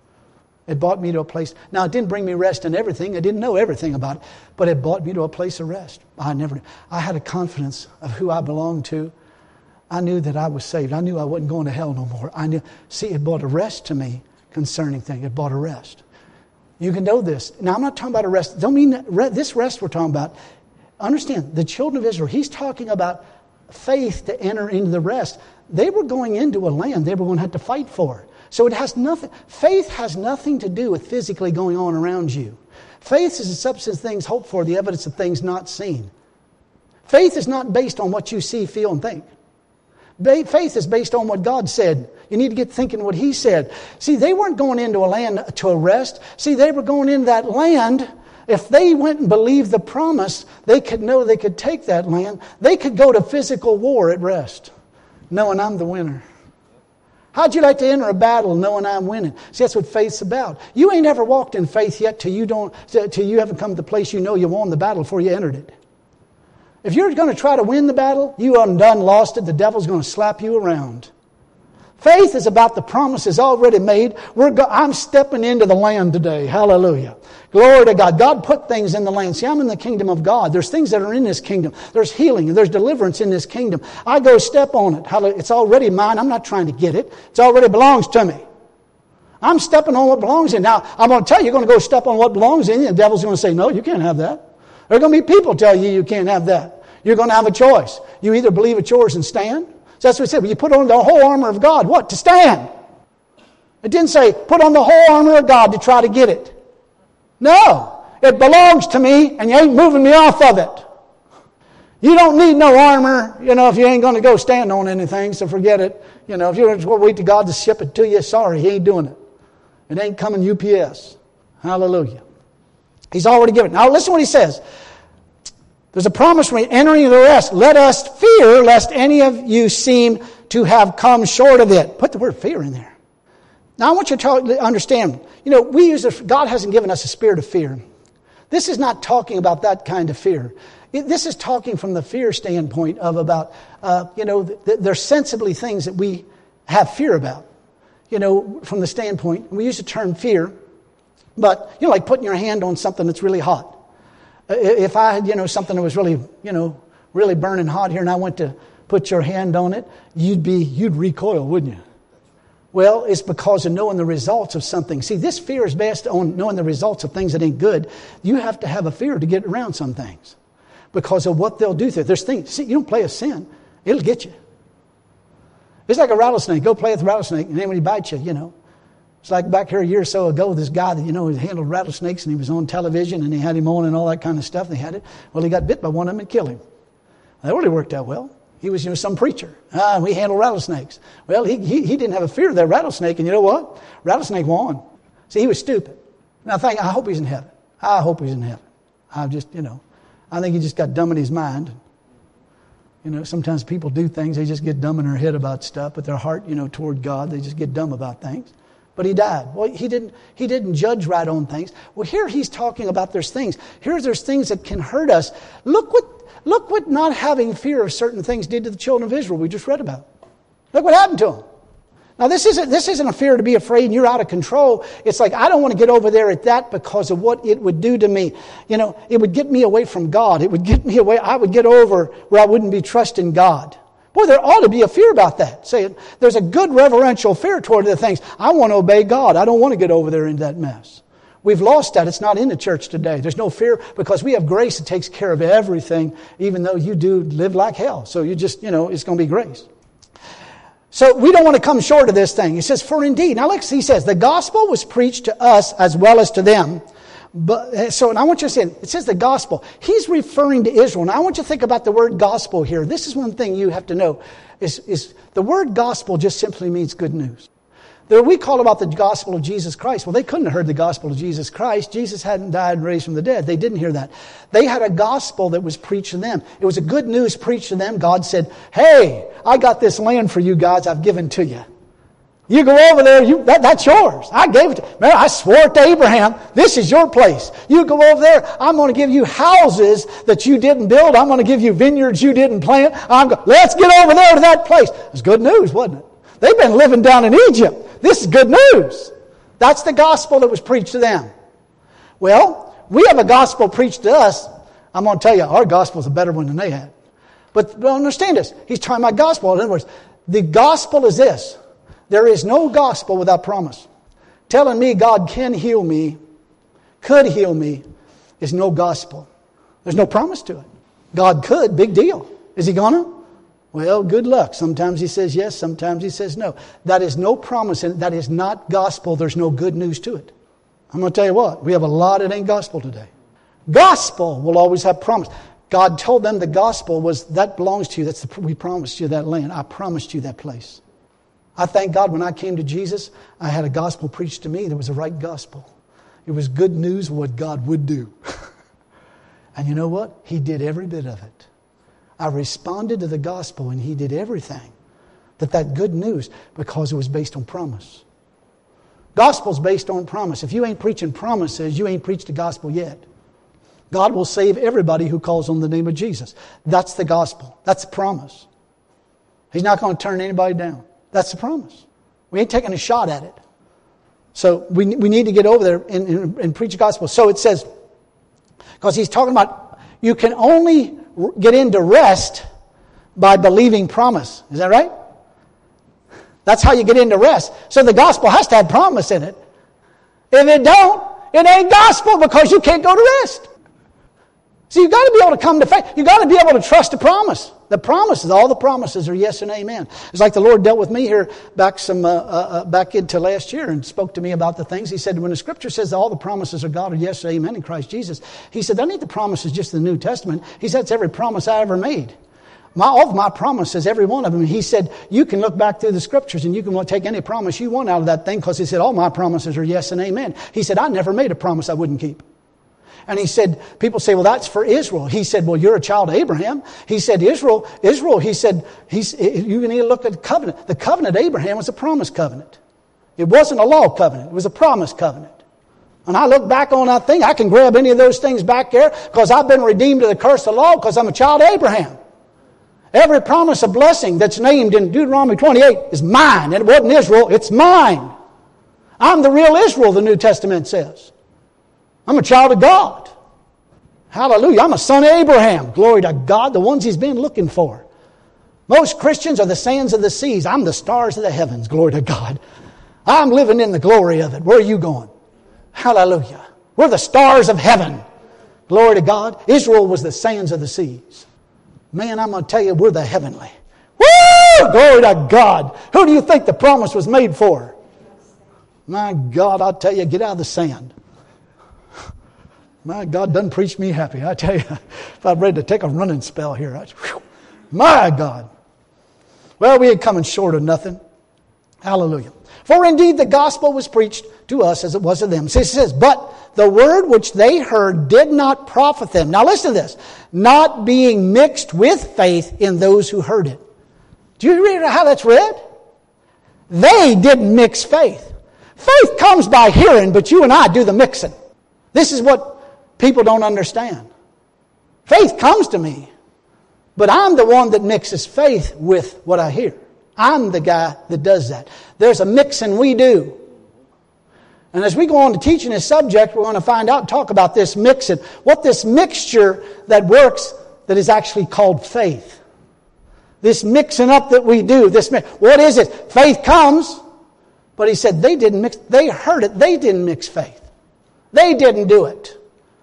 It brought me to a place, now it didn't bring me rest in everything, I didn't know everything about it, but it brought me to a place of rest. I never, I had a confidence of who I belonged to. I knew that I was saved. I knew I wasn't going to hell no more. I knew, see, it brought a rest to me concerning things. It brought a rest. You can know this. Now, I'm not talking about a rest. Don't mean that re- this rest we're talking about. Understand, the children of Israel, he's talking about faith to enter into the rest. They were going into a land they were going to have to fight for. So it has nothing, faith has nothing to do with physically going on around you. Faith is the substance of things hoped for, the evidence of things not seen. Faith is not based on what you see, feel, and think. Faith is based on what God said. You need to get thinking what He said. See, they weren't going into a land to a rest. See, they were going into that land. If they went and believed the promise, they could know they could take that land. They could go to physical war at rest, knowing I'm the winner. How'd you like to enter a battle knowing I'm winning? See, that's what faith's about. You ain't ever walked in faith yet till you don't, till you haven't come to the place you know you won the battle before you entered it. If you're going to try to win the battle, you undone lost it. The devil's going to slap you around. Faith is about the promises already made. We're go- I'm stepping into the land today. Hallelujah. Glory to God. God put things in the land. See, I'm in the kingdom of God. There's things that are in this kingdom. There's healing and there's deliverance in this kingdom. I go step on it. Hallelujah. It's already mine. I'm not trying to get it. It already belongs to me. I'm stepping on what belongs in. Now, I'm going to tell you, you're going to go step on what belongs in you. The devil's going to say, no, you can't have that. There are going to be people tell you you can't have that. You're going to have a choice. You either believe it's yours and stand. So that's what it said. You put on the whole armor of God. What? To stand. It didn't say put on the whole armor of God to try to get it. No. It belongs to me and you ain't moving me off of it. You don't need no armor, you know, if you ain't going to go stand on anything, so forget it. You know, if you're going to wait to God to ship it to you, sorry, He ain't doing it. It ain't coming U P S. Hallelujah. He's already given it. Now listen what He says. There's a promise when entering the rest. Let us fear lest any of you seem to have come short of it. Put the word fear in there. Now I want you to understand, you know, we use a, God hasn't given us a spirit of fear. This is not talking about that kind of fear. It, this is talking from the fear standpoint of about, uh, you know, th- there's sensibly things that we have fear about. You know, from the standpoint, we use the term fear, but, you know, like putting your hand on something that's really hot. If I had, you know, something that was really, you know, really burning hot here and I went to put your hand on it, you'd be, you'd recoil, wouldn't you? Well, it's because of knowing the results of something. See, this fear is based on knowing the results of things that ain't good. You have to have a fear to get around some things because of what they'll do to you. There's things, see, you don't play a sin It'll get you. It's like a rattlesnake. Go play with a rattlesnake, and then when he bites you, you know. It's like back here a year or so ago, this guy that, you know, he handled rattlesnakes, and he was on television, and they had him on and all that kind of stuff. They had it. Well, he got bit by one of them and killed him. That really worked out well. He was, you know, some preacher. Ah, we handle rattlesnakes. Well, he, he he didn't have a fear of that rattlesnake, and you know what? Rattlesnake won. See, he was stupid. Now, I think, I hope he's in heaven. I hope he's in heaven. I just, you know, I think he just got dumb in his mind. You know, sometimes people do things, they just get dumb in their head about stuff, but their heart, you know, toward God, they just get dumb about things. But he died. Well, he didn't he didn't judge right on things. Well, here he's talking about there's things. Here there's things that can hurt us. Look what look what not having fear of certain things did to the children of Israel we just read about. Look what happened to them. Now, this isn't this isn't a fear to be afraid and you're out of control. It's like, I don't want to get over there at that because of what it would do to me. You know, it would get me away from God. It would get me away. I would get over where I wouldn't be trusting God. Boy, there ought to be a fear about that. Say, there's a good reverential fear toward the things. I want to obey God. I don't want to get over there into that mess. We've lost that. It's not in the church today. There's no fear because we have grace that takes care of everything, even though you do live like hell. So you just, you know, it's going to be grace. So we don't want to come short of this thing. He says, for indeed. Now look, he says, the gospel was preached to us as well as to them. But so, and I want you to see, it says the gospel. He's referring to Israel. Now I want you to think about the word gospel here. This is one thing you have to know. Is, is the word gospel just simply means good news. There we call about the gospel of Jesus Christ. Well, they couldn't have heard the gospel of Jesus Christ. Jesus hadn't died and raised from the dead. They didn't hear that. They had a gospel that was preached to them. It was a good news preached to them. God said, hey, I got this land for you guys. I've given to you. You go over there, you, that, that's yours. I gave it to you. Man, I swore it to Abraham. This is your place. You go over there. I'm going to give you houses that you didn't build. I'm going to give you vineyards you didn't plant. I'm go, Let's get over there to that place. It was good news, wasn't it? They've been living down in Egypt. This is good news. That's the gospel that was preached to them. Well, we have a gospel preached to us. I'm going to tell you, our gospel is a better one than they had. But well, understand this. He's talking about gospel. In other words, the gospel is this. There is no gospel without promise. Telling me God can heal me, could heal me, is no gospel. There's no promise to it. God could, big deal. Is he gonna? Well, good luck. Sometimes he says yes, sometimes he says no. That is no promise, and that is not gospel. There's no good news to it. I'm going to tell you what, we have a lot that ain't gospel today. Gospel will always have promise. God told them the gospel was, that belongs to you. That's the, we promised you that land. I promised you that place. I thank God when I came to Jesus, I had a gospel preached to me that was the right gospel. It was good news of what God would do. And you know what? He did every bit of it. I responded to the gospel and he did everything. That that good news, because it was based on promise. Gospel's based on promise. If you ain't preaching promises, you ain't preached the gospel yet. God will save everybody who calls on the name of Jesus. That's the gospel. That's the promise. He's not going to turn anybody down. That's the promise. We ain't taking a shot at it. So we we need to get over there and, and, and preach the gospel. So it says, because he's talking about you can only get into rest by believing promise. Is that right? That's how you get into rest. So the gospel has to have promise in it. If it don't, it ain't gospel because you can't go to rest. So you've got to be able to come to faith. You've got to be able to trust the promise. The promises, all the promises are yes and amen. It's like the Lord dealt with me here back some uh, uh, back into last year and spoke to me about the things. He said, when the Scripture says all the promises of God are yes and amen in Christ Jesus, he said, that ain't the promises just in the New Testament. He said, it's every promise I ever made. My, all of my promises, every one of them. He said, you can look back through the Scriptures and you can take any promise you want out of that thing, because he said, all my promises are yes and amen. He said, I never made a promise I wouldn't keep. And he said, people say, well, that's for Israel. He said, well, you're a child of Abraham. He said, Israel, Israel, he said, he's, you need to look at the covenant. The covenant of Abraham was a promise covenant. It wasn't a law covenant. It was a promise covenant. And I look back on that thing, I can grab any of those things back there because I've been redeemed to the curse of the law because I'm a child of Abraham. Every promise of blessing that's named in Deuteronomy twenty-eight is mine. And it wasn't Israel, it's mine. I'm the real Israel, the New Testament says. I'm a child of God. Hallelujah. I'm a son of Abraham. Glory to God, the ones he's been looking for. Most Christians are the sands of the seas. I'm the stars of the heavens. Glory to God. I'm living in the glory of it. Where are you going? Hallelujah. We're the stars of heaven. Glory to God. Israel was the sands of the seas. Man, I'm going to tell you, we're the heavenly. Woo! Glory to God. Who do you think the promise was made for? My God, I tell you, get out of the sand. My God doesn't preach me happy. I tell you, if I'm ready to take a running spell here. I, whew, my God. Well, we ain't coming short of nothing. Hallelujah. For indeed the gospel was preached to us as it was to them. So it says, but the word which they heard did not profit them. Now listen to this. Not being mixed with faith in those who heard it. Do you read how that's read? They didn't mix faith. Faith comes by hearing, but you and I do the mixing. This is what people don't understand. Faith comes to me, but I'm the one that mixes faith with what I hear. I'm the guy that does that. There's a mixing we do. And as we go on to teaching this subject, we're going to find out, talk about this mixing. What this mixture that works that is actually called faith. This mixing up that we do. This what is it? Faith comes, but he said they didn't mix. They heard it. They didn't mix faith. They didn't do it.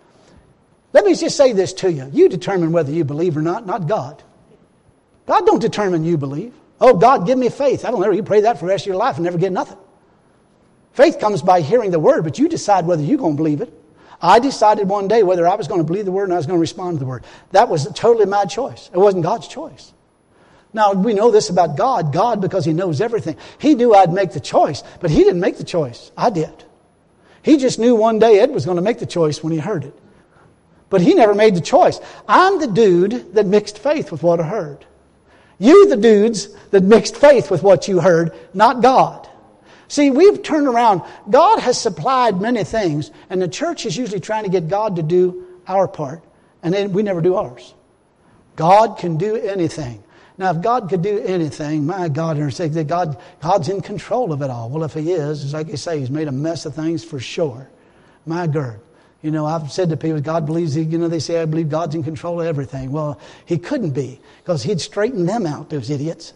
Let me just say this to you. You determine whether you believe or not, not God. God don't determine you believe. Oh, God, give me faith. I don't know. You pray that for the rest of your life and never get nothing. Faith comes by hearing the Word, but you decide whether you're going to believe it. I decided one day whether I was going to believe the Word and I was going to respond to the Word. That was totally my choice. It wasn't God's choice. Now, we know this about God. God, because He knows everything. He knew I'd make the choice, but He didn't make the choice. I did. He just knew one day Ed was going to make the choice when he heard it. But he never made the choice. I'm the dude that mixed faith with what I heard. You the dudes that mixed faith with what you heard, not God. See, we've turned around. God has supplied many things, and the church is usually trying to get God to do our part, and then we never do ours. God can do anything. Now, if God could do anything, my God, and say that God, God's in control of it all. Well, if He is, it's like you say, He's made a mess of things for sure. My God. You know, I've said to people, God believes, he, you know, they say, I believe God's in control of everything. Well, He couldn't be, because He'd straighten them out, those idiots.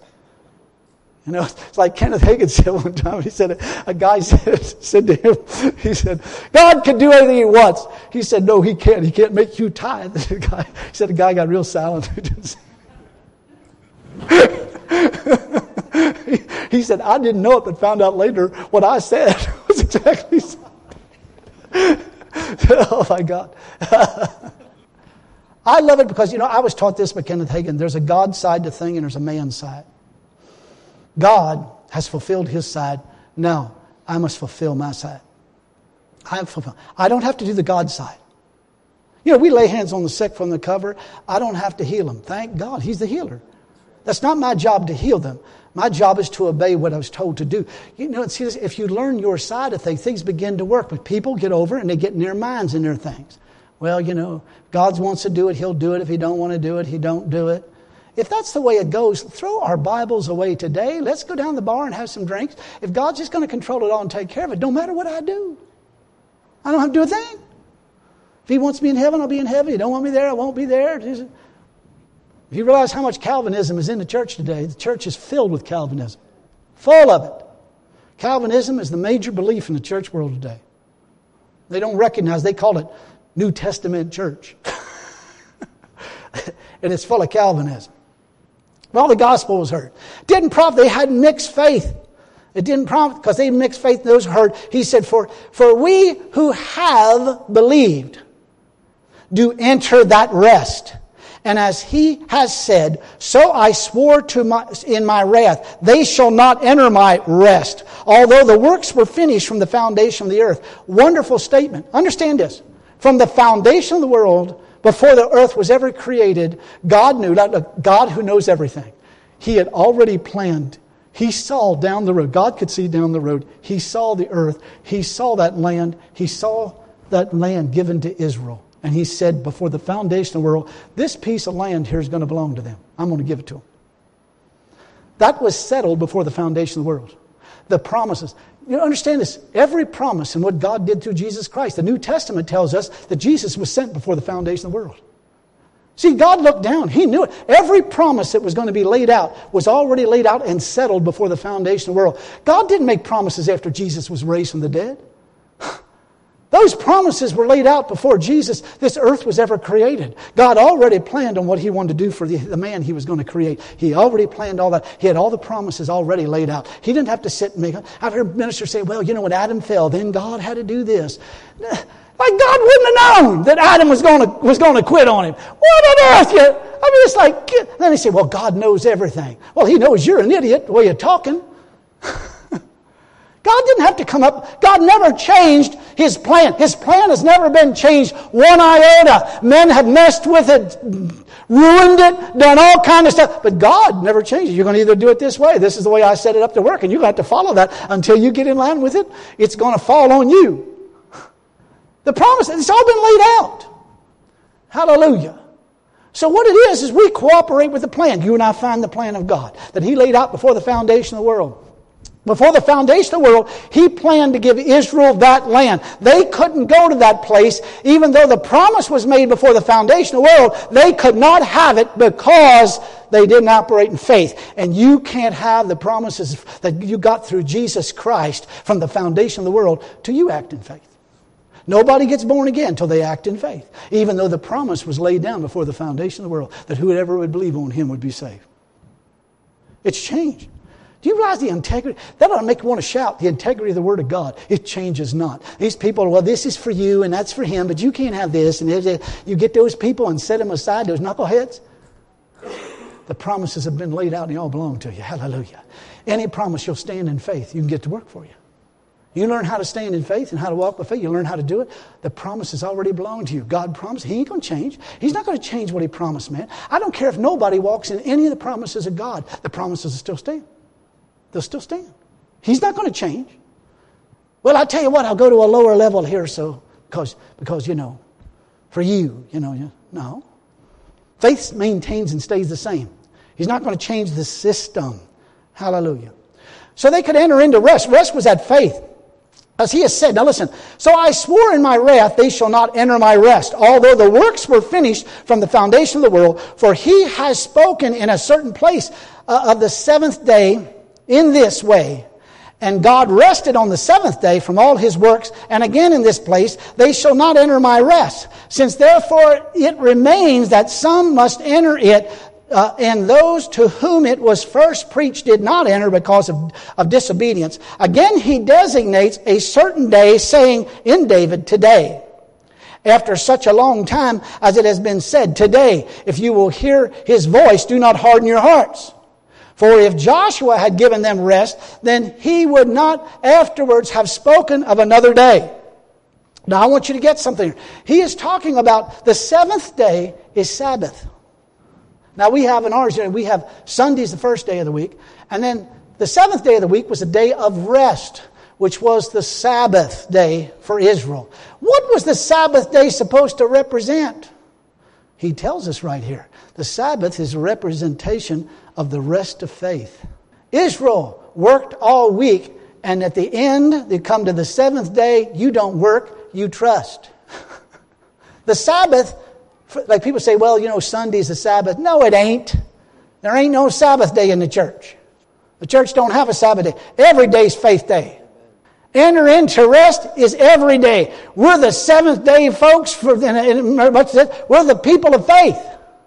You know, it's like Kenneth Hagin said one time. He said, a guy said, said to him, he said, God can do anything He wants. He said, no, He can't. He can't make you tithe. The guy, he said the guy got real silent. he, he said, I didn't know it, but found out later what I said was exactly so. Oh my God. I love it because, you know, I was taught this by Kenneth Hagin. There's a God side to thing and there's a man side. God has fulfilled His side. Now, I must fulfill my side. I have fulfilled. I don't have to do the God side. You know, we lay hands on the sick from the cover. I don't have to heal them. Thank God. He's the healer. That's not my job to heal them. My job is to obey what I was told to do. You know, see, if you learn your side of things, things begin to work. But people get over it and they get in their minds and their things. Well, you know, God wants to do it, He'll do it. If He don't want to do it, He don't do it. If that's the way it goes, throw our Bibles away today. Let's go down to the bar and have some drinks. If God's just going to control it all and take care of it, don't matter what I do. I don't have to do a thing. If He wants me in heaven, I'll be in heaven. If He don't want me there, I won't be there. If you realize how much Calvinism is in the church today, the church is filled with Calvinism. Full of it. Calvinism is the major belief in the church world today. They don't recognize, they call it New Testament church. And it's full of Calvinism. Well, the gospel was heard. Didn't profit. They had mixed faith. It didn't profit because they mixed faith in those who heard. He said, for, for we who have believed do enter that rest. And as He has said, so I swore to my, in my wrath, they shall not enter my rest, although the works were finished from the foundation of the earth. Wonderful statement. Understand this. From the foundation of the world, before the earth was ever created, God knew, God who knows everything. He had already planned. He saw down the road. God could see down the road. He saw the earth. He saw that land. He saw that land given to Israel. And He said before the foundation of the world, this piece of land here is going to belong to them. I'm going to give it to them. That was settled before the foundation of the world. The promises. You understand this. Every promise and what God did through Jesus Christ. The New Testament tells us that Jesus was sent before the foundation of the world. See, God looked down. He knew it. Every promise that was going to be laid out was already laid out and settled before the foundation of the world. God didn't make promises after Jesus was raised from the dead. Those promises were laid out before Jesus, this earth was ever created. God already planned on what He wanted to do for the, the man He was going to create. He already planned all that. He had all the promises already laid out. He didn't have to sit and make it. I've heard ministers say, well, you know, when Adam fell, then God had to do this. Like God wouldn't have known that Adam was going to, was going to quit on him. What on earth? You, I mean, it's like, then they say, well, God knows everything. Well, He knows you're an idiot the way you're talking. God didn't have to come up. God never changed His plan. His plan has never been changed one iota. Men have messed with it, ruined it, done all kind of stuff. But God never changed it. You're going to either do it this way. This is the way I set it up to work. And you're going to have to follow that until you get in line with it. It's going to fall on you. The promise, it's all been laid out. Hallelujah. So what it is, is we cooperate with the plan. You and I find the plan of God that He laid out before the foundation of the world. Before the foundation of the world, He planned to give Israel that land. They couldn't go to that place, even though the promise was made before the foundation of the world. They could not have it because they didn't operate in faith. And you can't have the promises that you got through Jesus Christ from the foundation of the world till you act in faith. Nobody gets born again until they act in faith, even though the promise was laid down before the foundation of the world that whoever would believe on Him would be saved. It's changed. Do you realize the integrity? That ought to make you want to shout, the integrity of the Word of God. It changes not. These people, well, this is for you and that's for him, but you can't have this. And you get those people and set them aside, those knuckleheads. The promises have been laid out and they all belong to you. Hallelujah. Any promise, you'll stand in faith. You can get to work for you. You learn how to stand in faith and how to walk by faith. You learn how to do it. The promises already belong to you. God promised. He ain't going to change. He's not going to change what He promised, man. I don't care if nobody walks in any of the promises of God. The promises will still stand. They'll still stand. He's not going to change. Well, I tell you what, I'll go to a lower level here, so because because you know, for you, you know, you, no. Faith maintains and stays the same. He's not going to change the system. Hallelujah. So they could enter into rest. Rest was that faith. As He has said, now listen, so I swore in my wrath, they shall not enter my rest, although the works were finished from the foundation of the world, for He has spoken in a certain place uh, of the seventh day in this way. And God rested on the seventh day from all His works. And again in this place, they shall not enter my rest. Since therefore it remains that some must enter it, uh, and those to whom it was first preached did not enter because of, of disobedience. Again He designates a certain day, saying in David, today. After such a long time as it has been said, today, if you will hear His voice, do not harden your hearts. For if Joshua had given them rest, then he would not afterwards have spoken of another day. Now I want you to get something. He is talking about the seventh day is Sabbath. Now we have in ours, we have Sunday's the first day of the week. And then the seventh day of the week was a day of rest, which was the Sabbath day for Israel. What was the Sabbath day supposed to represent? He tells us right here. The Sabbath is a representation of the rest of faith. Israel worked all week, and at the end, they come to the seventh day, you don't work, you trust. The Sabbath, like people say, well, you know, Sunday's the Sabbath. No, it ain't. There ain't no Sabbath day in the church. The church don't have a Sabbath day. Every day's faith day. Enter into rest is every day. We're the seventh day folks. For, we're the people of faith.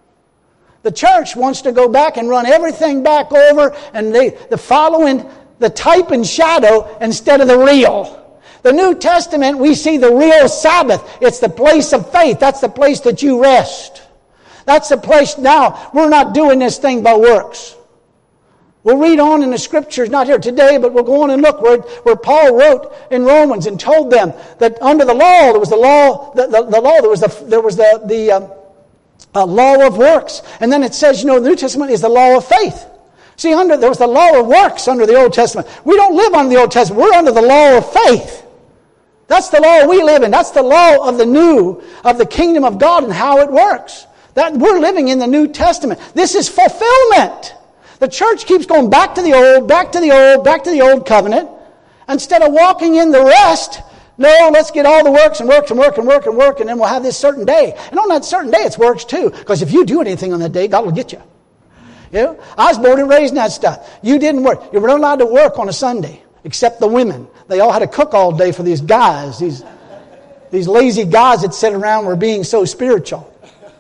The church wants to go back and run everything back over and they, the following the type and shadow instead of the real. The New Testament, we see the real Sabbath. It's the place of faith. That's the place that you rest. That's the place now. We're not doing this thing by works. We'll read on in the Scriptures, not here today, but we'll go on and look where, where Paul wrote in Romans and told them that under the law, there was the law, the, the, the law, there was the, there was the, the um, uh, law of works. And then it says, you know, the New Testament is the law of faith. See, under there was the law of works under the Old Testament. We don't live under the Old Testament. We're under the law of faith. That's the law we live in. That's the law of the new, of the kingdom of God and how it works. That we're living in the New Testament. This is fulfillment. The church keeps going back to the old, back to the old, back to the old covenant. Instead of walking in the rest, no, let's get all the works and works and work and work and work, and then we'll have this certain day. And on that certain day, it's works too. Because if you do anything on that day, God will get you. You know? I was born and raised in that stuff. You didn't work. You were not allowed to work on a Sunday, except the women. They all had to cook all day for these guys. These, These lazy guys that sit around were being so spiritual.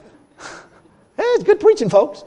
Hey, it's good preaching, folks.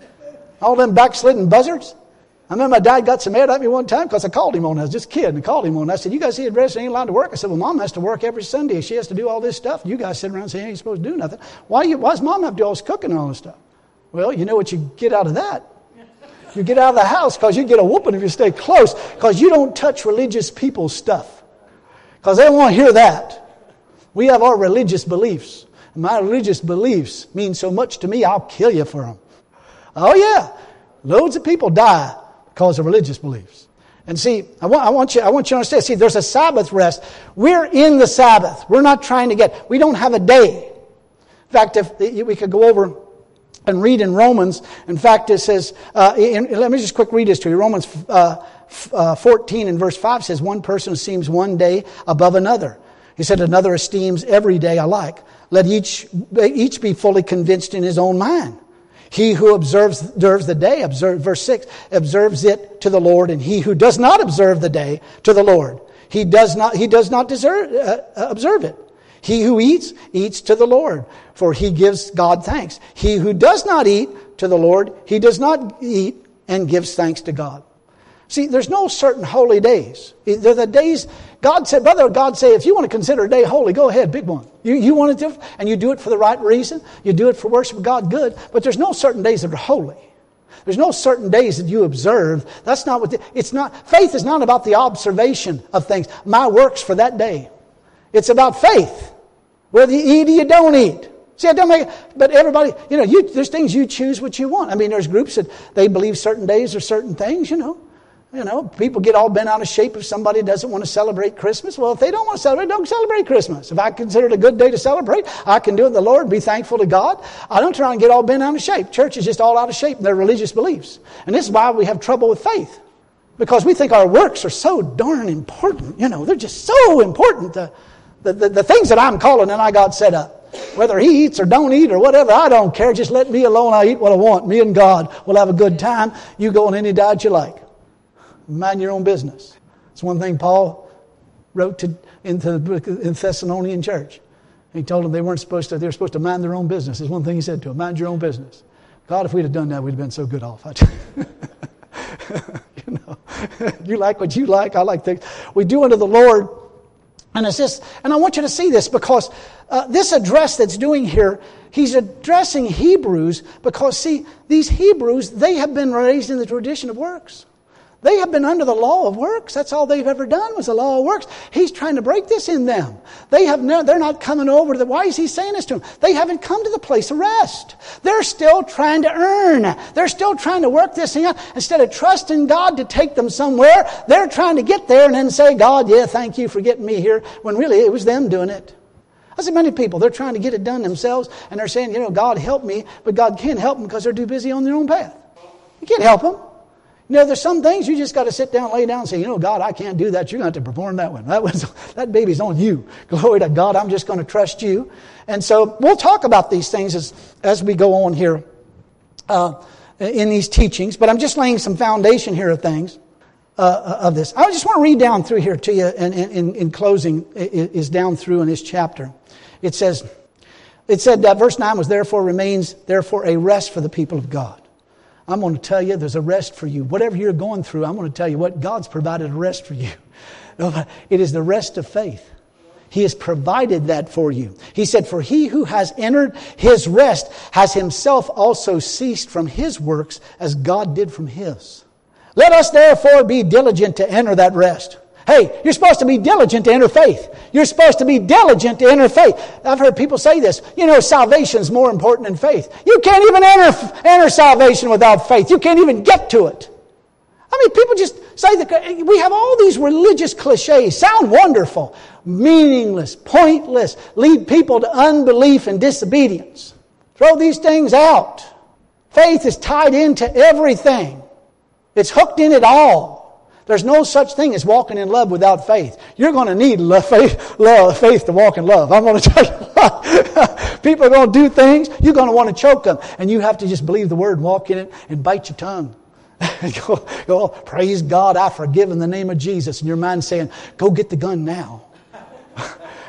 All them backslidden buzzards. I remember my dad got so mad at me one time because I called him on it. I was just a kid and I called him on it. I said, you guys see Adress ain't allowed to work? I said, well, Mom has to work every Sunday. She has to do all this stuff. You guys sit around and say, hey, you ain't supposed to do nothing. Why, you, why does Mom have to do all this cooking and all this stuff? Well, you know what you get out of that? You get out of the house because you get a whooping if you stay close because you don't touch religious people's stuff. Because they don't want to hear that. We have our religious beliefs. And my religious beliefs mean so much to me, I'll kill you for them. Oh yeah, loads of people die because of religious beliefs. And see, I want, I want you, I want you to understand, see, there's a Sabbath rest. We're in the Sabbath. We're not trying to get, we don't have a day. In fact, if we could go over and read in Romans, in fact, it says, uh, in, let me just quick read this to you. Romans uh, uh, fourteen and verse five says, one person esteems one day above another. He said, another esteems every day alike. Let each, each be fully convinced in his own mind. He who observes, observes the day, observe, verse six, observes it to the Lord, and he who does not observe the day to the Lord, he does not, he does not deserve, uh, observe it. He who eats, eats to the Lord, for he gives God thanks. He who does not eat to the Lord, he does not eat and gives thanks to God. See, there's no certain holy days. They're the days, God said, brother, God said, if you want to consider a day holy, go ahead, pick one. You, you want to do it, and you do it for the right reason. You do it for worship of God, good. But there's no certain days that are holy. There's no certain days that you observe. That's not what, the, it's not, faith is not about the observation of things. My works for that day. It's about faith. Whether you eat or you don't eat. See, I don't make it, but everybody, you know, you, there's things you choose what you want. I mean, there's groups that they believe certain days or certain things, you know. You know, people get all bent out of shape if somebody doesn't want to celebrate Christmas. Well, if they don't want to celebrate, don't celebrate Christmas. If I consider it a good day to celebrate, I can do it in the Lord, be thankful to God. I don't try and get all bent out of shape. Church is just all out of shape in their religious beliefs. And this is why we have trouble with faith. Because we think our works are so darn important. You know, they're just so important. The, the, the, the things that I'm calling and I got set up. Whether he eats or don't eat or whatever, I don't care. Just let me alone. I eat what I want. Me and God will have a good time. You go on any diet you like. Mind your own business. It's one thing Paul wrote to into the in Thessalonian church. He told them they weren't supposed to. They were supposed to mind their own business. There's one thing he said to them: mind your own business. God, if we'd have done that, we'd have been so good off. you know, you like what you like. I like things. We do unto the Lord, and it's just. And I want you to see this because uh, this address that's doing here, he's addressing Hebrews because see, these Hebrews, they have been raised in the tradition of works. They have been under the law of works. That's all they've ever done was the law of works. He's trying to break this in them. They have no, they're not coming over to the, why is he saying this to them? They haven't come to the place of rest. They're still trying to earn. They're still trying to work this thing out. Instead of trusting God to take them somewhere, they're trying to get there and then say, God, yeah, thank you for getting me here, when really it was them doing it. I see many people, they're trying to get it done themselves, and they're saying, you know, God help me, but God can't help them because they're too busy on their own path. You can't help them. You know, there's some things you just got to sit down, lay down and say, you know, God, I can't do that. You're going to have to perform that one. That was, that baby's on you. Glory to God. I'm just going to trust you. And so we'll talk about these things as, as we go on here uh, in these teachings. But I'm just laying some foundation here of things uh, of this. I just want to read down through here to you, and in, in closing is down through in this chapter. It says, it said that verse nine was, therefore remains, therefore a rest for the people of God. I'm going to tell you there's a rest for you. Whatever you're going through, I'm going to tell you what God's provided a rest for you. It is the rest of faith. He has provided that for you. He said, for he who has entered his rest has himself also ceased from his works as God did from his. Let us therefore be diligent to enter that rest. Hey, you're supposed to be diligent to enter faith. You're supposed to be diligent to enter faith. I've heard people say this. You know, salvation's more important than faith. You can't even enter, enter salvation without faith. You can't even get to it. I mean, people just say that we have all these religious cliches. Sound wonderful. Meaningless, pointless, lead people to unbelief and disobedience. Throw these things out. Faith is tied into everything. It's hooked in it all. There's no such thing as walking in love without faith. You're going to need love, faith, love, faith to walk in love. I'm going to tell you, people are going to do things. You're going to want to choke them. And you have to just believe the word, walk in it, and bite your tongue. go, go, praise God, I forgive in the name of Jesus. And your mind saying, go get the gun now.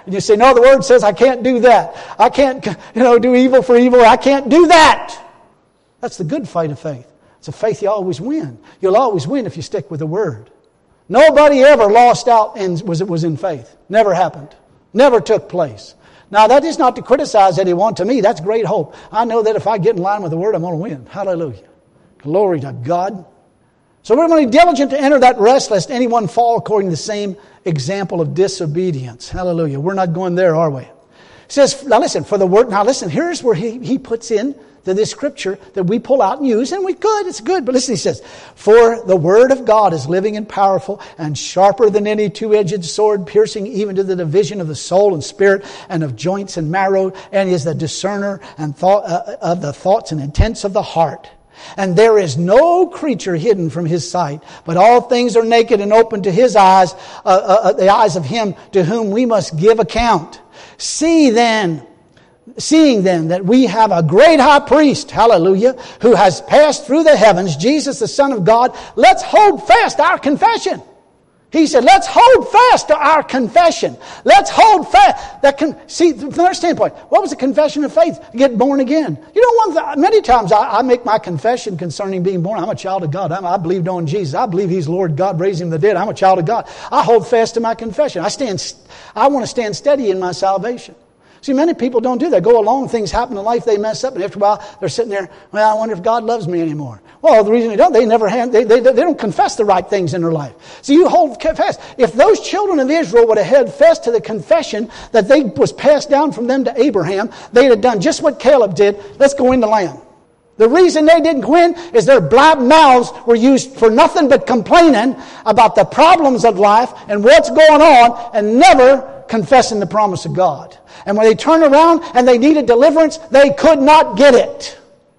And you say, no, the Word says I can't do that. I can't, you know, do evil for evil. I can't do that. That's the good fight of faith. It's a faith you always win. You'll always win if you stick with the Word. Nobody ever lost out and was was in faith. Never happened. Never took place. Now, that is not to criticize anyone. To me, that's great hope. I know that if I get in line with the Word, I'm going to win. Hallelujah. Glory to God. So we're going to be diligent to enter that rest, lest anyone fall according to the same example of disobedience. Hallelujah. We're not going there, are we? He says, now listen, for the Word, now listen, here's where he, he puts in to this scripture that we pull out and use, and we could, it's good. But listen, he says, for the Word of God is living and powerful and sharper than any two-edged sword, piercing even to the division of the soul and spirit and of joints and marrow, and is the discerner and thought, uh, of the thoughts and intents of the heart. And there is no creature hidden from His sight, but all things are naked and open to His eyes, uh, uh, the eyes of Him to whom we must give account. See then, Seeing then that we have a great high priest, hallelujah, who has passed through the heavens, Jesus the Son of God, let's hold fast our confession. He said, let's hold fast to our confession. Let's hold fast. That con- See, from our standpoint, what was the confession of faith? Get born again. You know, one th- many times I, I make my confession concerning being born. I'm a child of God. I'm, I believed on Jesus. I believe He's Lord God, raised Him from the dead. I'm a child of God. I hold fast to my confession. I stand. I want to stand steady in my salvation. See, many people don't do that. Go along, things happen in life, they mess up, and after a while, they're sitting there, well, I wonder if God loves me anymore. Well, the reason they don't, they never hand, they, they, they don't confess the right things in their life. So you hold fast. If those children of Israel would have held fast to the confession that they was passed down from them to Abraham, they'd have done just what Caleb did. Let's go in the land. The reason they didn't go in is their black mouths were used for nothing but complaining about the problems of life and what's going on, and never confessing the promise of God. And when they turned around and they needed deliverance, they could not get it.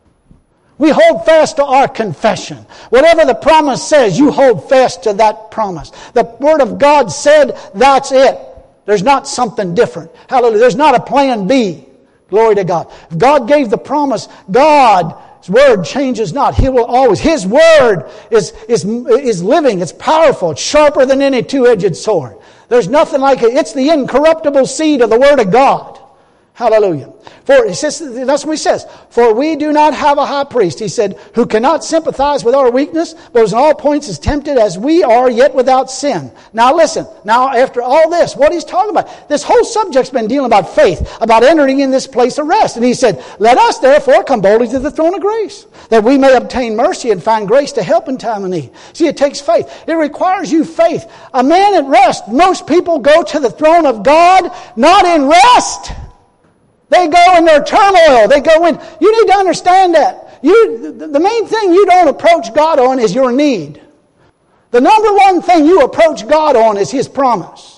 We hold fast to our confession. Whatever the promise says, you hold fast to that promise. The Word of God said, that's it. There's not something different. Hallelujah. There's not a plan B. Glory to God. If God gave the promise, God's Word changes not. He will always. His Word is, is, is living. It's powerful. It's sharper than any two-edged sword. There's nothing like it. It's the incorruptible seed of the Word of God. Hallelujah. For he says, that's what he says. For we do not have a high priest, he said, who cannot sympathize with our weakness, but was in all points as tempted as we are, yet without sin. Now listen. Now after all this, what he's talking about, this whole subject's been dealing about faith, about entering in this place of rest. And he said, let us therefore come boldly to the throne of grace, that we may obtain mercy and find grace to help in time of need. See, it takes faith. It requires you faith. A man at rest, most people go to the throne of God, not in rest. They go in their turmoil. They go in. You need to understand that. You, the main thing you don't approach God on is your need. The number one thing you approach God on is His promise.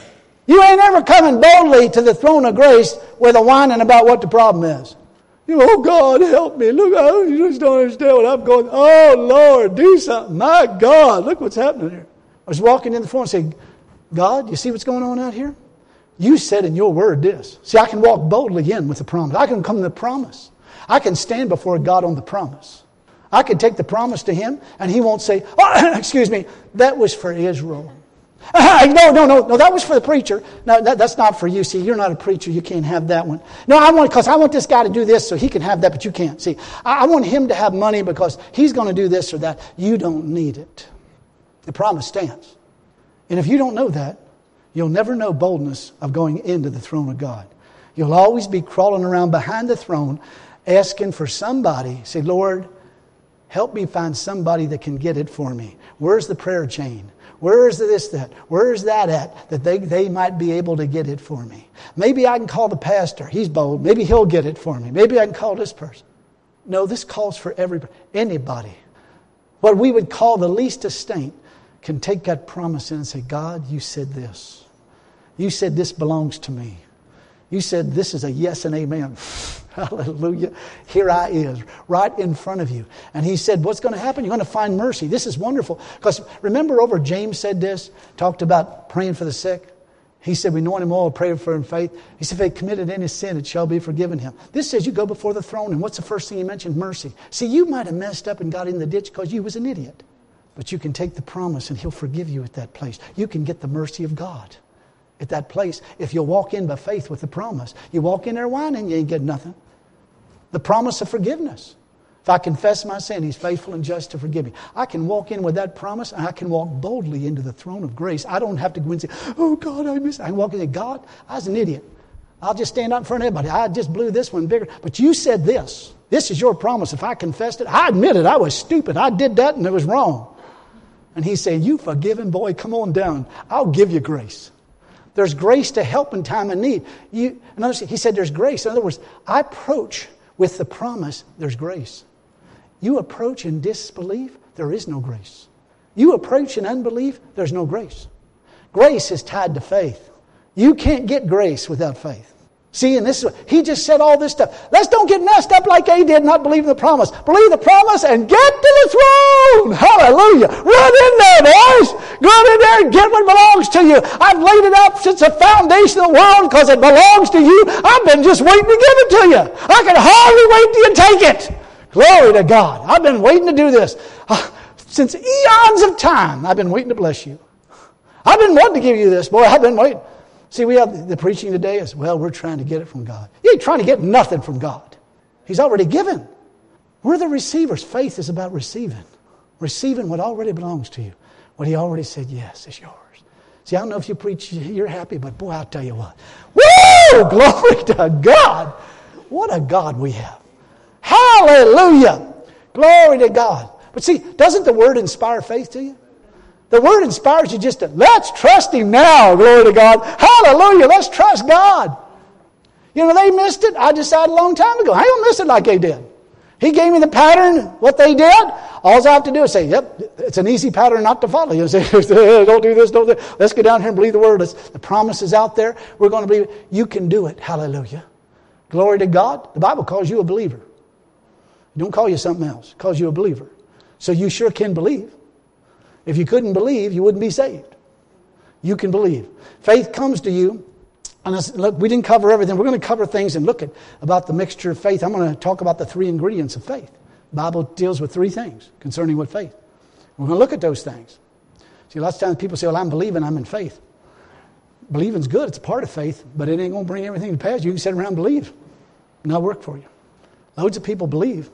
You ain't ever coming boldly to the throne of grace with a whining about what the problem is. You know, oh God, help me. Look, I just don't understand what I'm going. Oh Lord, do something. My God, look what's happening here. I was walking in the floor and saying, God, you see what's going on out here? You said in your word this. See, I can walk boldly in with the promise. I can come to the promise. I can stand before God on the promise. I can take the promise to Him and He won't say, oh, excuse me, that was for Israel. no, no, no, no, that was for the preacher. No, that, that's not for you. See, you're not a preacher. You can't have that one. No, I want, because I want this guy to do this so he can have that, but you can't. See, I, I want him to have money because he's going to do this or that. You don't need it. The promise stands. And if you don't know that, you'll never know boldness of going into the throne of God. You'll always be crawling around behind the throne asking for somebody. Say, Lord, help me find somebody that can get it for me. Where's the prayer chain? Where is this, that? Where is that at? That they, they might be able to get it for me. Maybe I can call the pastor. He's bold. Maybe he'll get it for me. Maybe I can call this person. No, this calls for everybody. Anybody. What we would call the least estate can take that promise in and say, God, you said this. You said this belongs to me. You said this is a yes and amen. Hallelujah. Here I is, right in front of you. And He said, what's going to happen? You're going to find mercy. This is wonderful. Because remember over James said this, talked about praying for the sick. He said, we know him all, pray for in faith. He said, if they committed any sin, it shall be forgiven him. This says you go before the throne. And what's the first thing He mentioned? Mercy. See, you might have messed up and got in the ditch because you was an idiot. But you can take the promise and He'll forgive you at that place. You can get the mercy of God. at that place if you'll walk in by faith with the promise. You walk in there whining, you ain't get nothing. The promise of forgiveness. If I confess my sin, He's faithful and just to forgive me. I can walk in with that promise, and I can walk boldly into the throne of grace. I don't have to go and say, oh, God, I missed it. I can walk in and say, God, I was an idiot. I'll just stand out in front of everybody. I just blew this one bigger. But you said this. This is your promise. If I confessed it, I admit it. I was stupid. I did that, and it was wrong. And He's saying, you forgiven boy, come on down. I'll give you grace. There's grace to help in time of need. You, in other words, He said there's grace. In other words, I approach with the promise, there's grace. You approach in disbelief, there is no grace. You approach in unbelief, there's no grace. Grace is tied to faith. You can't get grace without faith. See, and this is, He just said all this stuff. Let's don't get messed up like they did, not believe in the promise. Believe the promise and get to the throne. Hallelujah. Run in there, boys. Go in there and get what belongs to you. I've laid it out since the foundation of the world because it belongs to you. I've been just waiting to give it to you. I can hardly wait till you take it. Glory to God. I've been waiting to do this. Uh, since eons of time, I've been waiting to bless you. I've been wanting to give you this. Boy, I've been waiting. See, we have the preaching today is, well, we're trying to get it from God. You ain't trying to get nothing from God. He's already given. We're the receivers. Faith is about receiving. Receiving what already belongs to you. What He already said, yes, is yours. See, I don't know if you preach, you're happy, but boy, I'll tell you what. Woo! Glory to God. What a God we have. Hallelujah. Glory to God. But see, doesn't the Word inspire faith to you? The Word inspires you just to, let's trust Him now. Glory to God. Hallelujah. Let's trust God. You know, they missed it. I decided a long time ago. I don't miss it like they did. He gave me the pattern, what they did. All I have to do is say, yep, it's an easy pattern not to follow. You say, don't do this, don't do this. Let's go down here and believe the Word. Let's, the promise is out there. We're going to believe it. You can do it. Hallelujah. Glory to God. The Bible calls you a believer. It don't call you something else. It calls you a believer. So you sure can believe. If you couldn't believe, you wouldn't be saved. You can believe. Faith comes to you. And look, we didn't cover everything. We're going to cover things and look at about the mixture of faith. I'm going to talk about the three ingredients of faith. The Bible deals with three things concerning what faith. We're going to look at those things. See, lots of times people say, well, I'm believing, I'm in faith. Believing's good. It's a part of faith, but it ain't going to bring everything to pass. You can sit around and believe. Not work for you. Loads of people believe.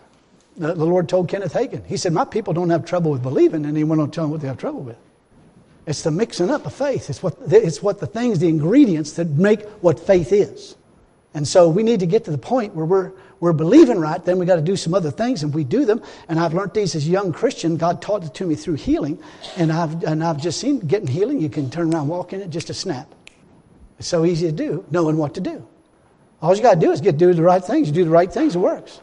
The Lord told Kenneth Hagin, He said, my people don't have trouble with believing, and He went on to tell them what they have trouble with. It's the mixing up of faith. It's what, it's what the things, the ingredients that make what faith is. And so we need to get to the point where we're, we're believing right, then we got to do some other things, and we do them. And I've learned these as a young Christian. God taught it to me through healing, and I've, and I've just seen getting healing. You can turn around, walk in it, just a snap. It's so easy to do, knowing what to do. All you got to do is get do the right things. You do the right things, it works.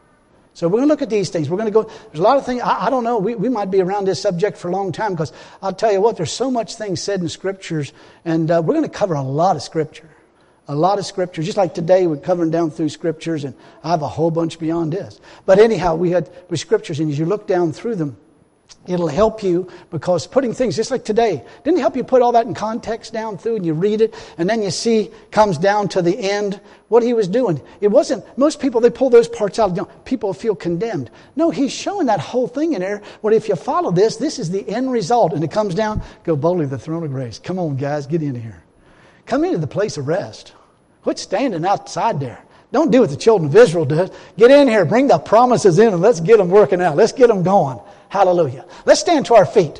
So we're going to look at these things. We're going to go, there's a lot of things, I, I don't know, we, we might be around this subject for a long time because I'll tell you what, there's so much things said in Scriptures, and uh, we're going to cover a lot of Scripture. A lot of Scripture. Just like today, we're covering down through Scriptures, and I have a whole bunch beyond this. But anyhow, we had with Scriptures, and as you look down through them, it'll help you because putting things, just like today, didn't it help you put all that in context down through and you read it and then you see comes down to the end what he was doing. It wasn't, most people, they pull those parts out, you know, people feel condemned. No, he's showing that whole thing in there. Well, if you follow this, this is the end result. And it comes down, go boldly to the throne of grace. Come on, guys, get in here. Come into the place of rest. Quit standing outside there. Don't do what the children of Israel did. Get in here, bring the promises in, and let's get them working out. Let's get them going. Hallelujah. Let's stand to our feet.